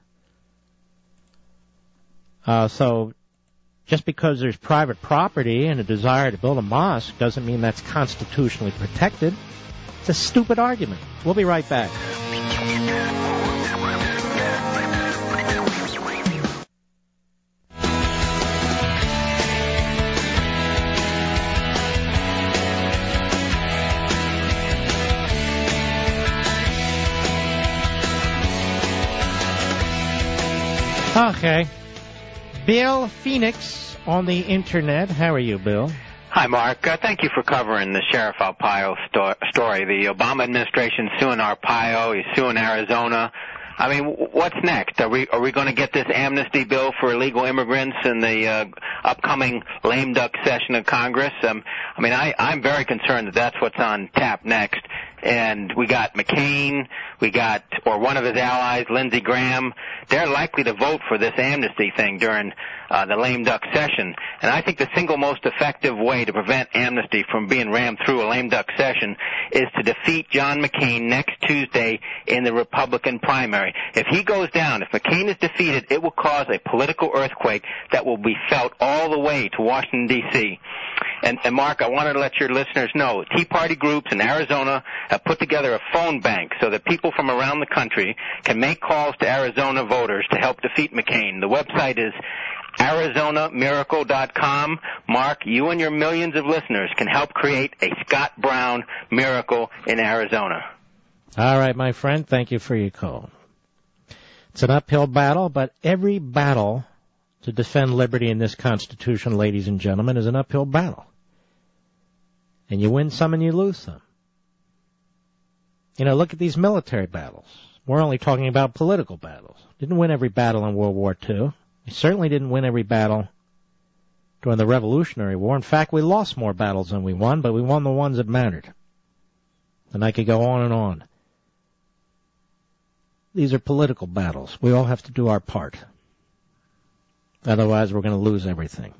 So just because there's private property and a desire to build a mosque doesn't mean that's constitutionally protected. It's a stupid argument. We'll be right back. Okay. Bill Phoenix on the Internet. How are you, Bill? Hi, Mark. Thank you for covering the Sheriff Arpaio story. The Obama administration suing Arpaio. He's suing Arizona. I mean, what's next? Are we going to get this amnesty bill for illegal immigrants in the upcoming lame duck session of Congress? I'm very concerned that that's what's on tap next. And we got McCain, or one of his allies, Lindsey Graham. They're likely to vote for this amnesty thing during the lame duck session. And I think the single most effective way to prevent amnesty from being rammed through a lame duck session is to defeat John McCain next Tuesday in the Republican primary. If he goes down, if McCain is defeated, it will cause a political earthquake that will be felt all the way to Washington, D.C. And Mark, I wanted to let your listeners know, Tea Party groups in Arizona have put together a phone bank so that people from around the country can make calls to Arizona voters to help defeat McCain. The website is ArizonaMiracle.com. Mark, you and your millions of listeners can help create a Scott Brown miracle in Arizona. All right, my friend, thank you for your call. It's an uphill battle, but every battle to defend liberty in this Constitution, ladies and gentlemen, is an uphill battle. And you win some and you lose some. You know, look at these military battles. We're only talking about political battles. Didn't win every battle in World War II. We certainly didn't win every battle during the Revolutionary War. In fact, we lost more battles than we won, but we won the ones that mattered. And I could go on and on. These are political battles. We all have to do our part. Otherwise, we're going to lose everything.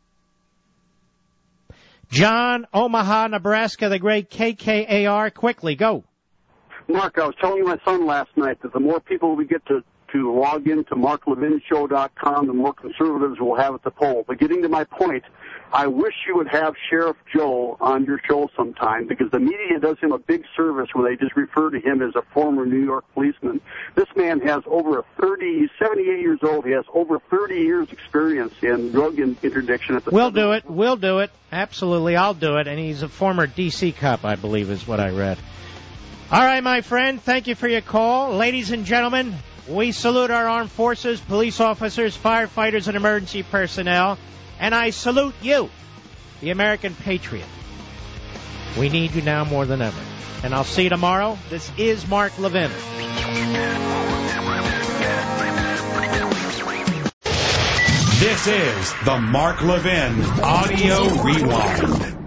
John, Omaha, Nebraska, the great KKAR. Quickly, go. Mark, I was telling my son last night that the more people we get to log into MarkLevinShow.com, the more conservatives will have at the poll. But getting to my point, I wish you would have Sheriff Joe on your show sometime, because the media does him a big service where they just refer to him as a former New York policeman. This man has he's 78 years old. He has over 30 years experience in drug interdiction at the We'll do it. Absolutely, I'll do it. And he's a former D.C. cop, I believe, is what I read. All right, my friend, thank you for your call. Ladies and gentlemen, we salute our armed forces, police officers, firefighters, and emergency personnel. And I salute you, the American patriot. We need you now more than ever. And I'll see you tomorrow. This is Mark Levin. This is the Mark Levin Audio Rewind.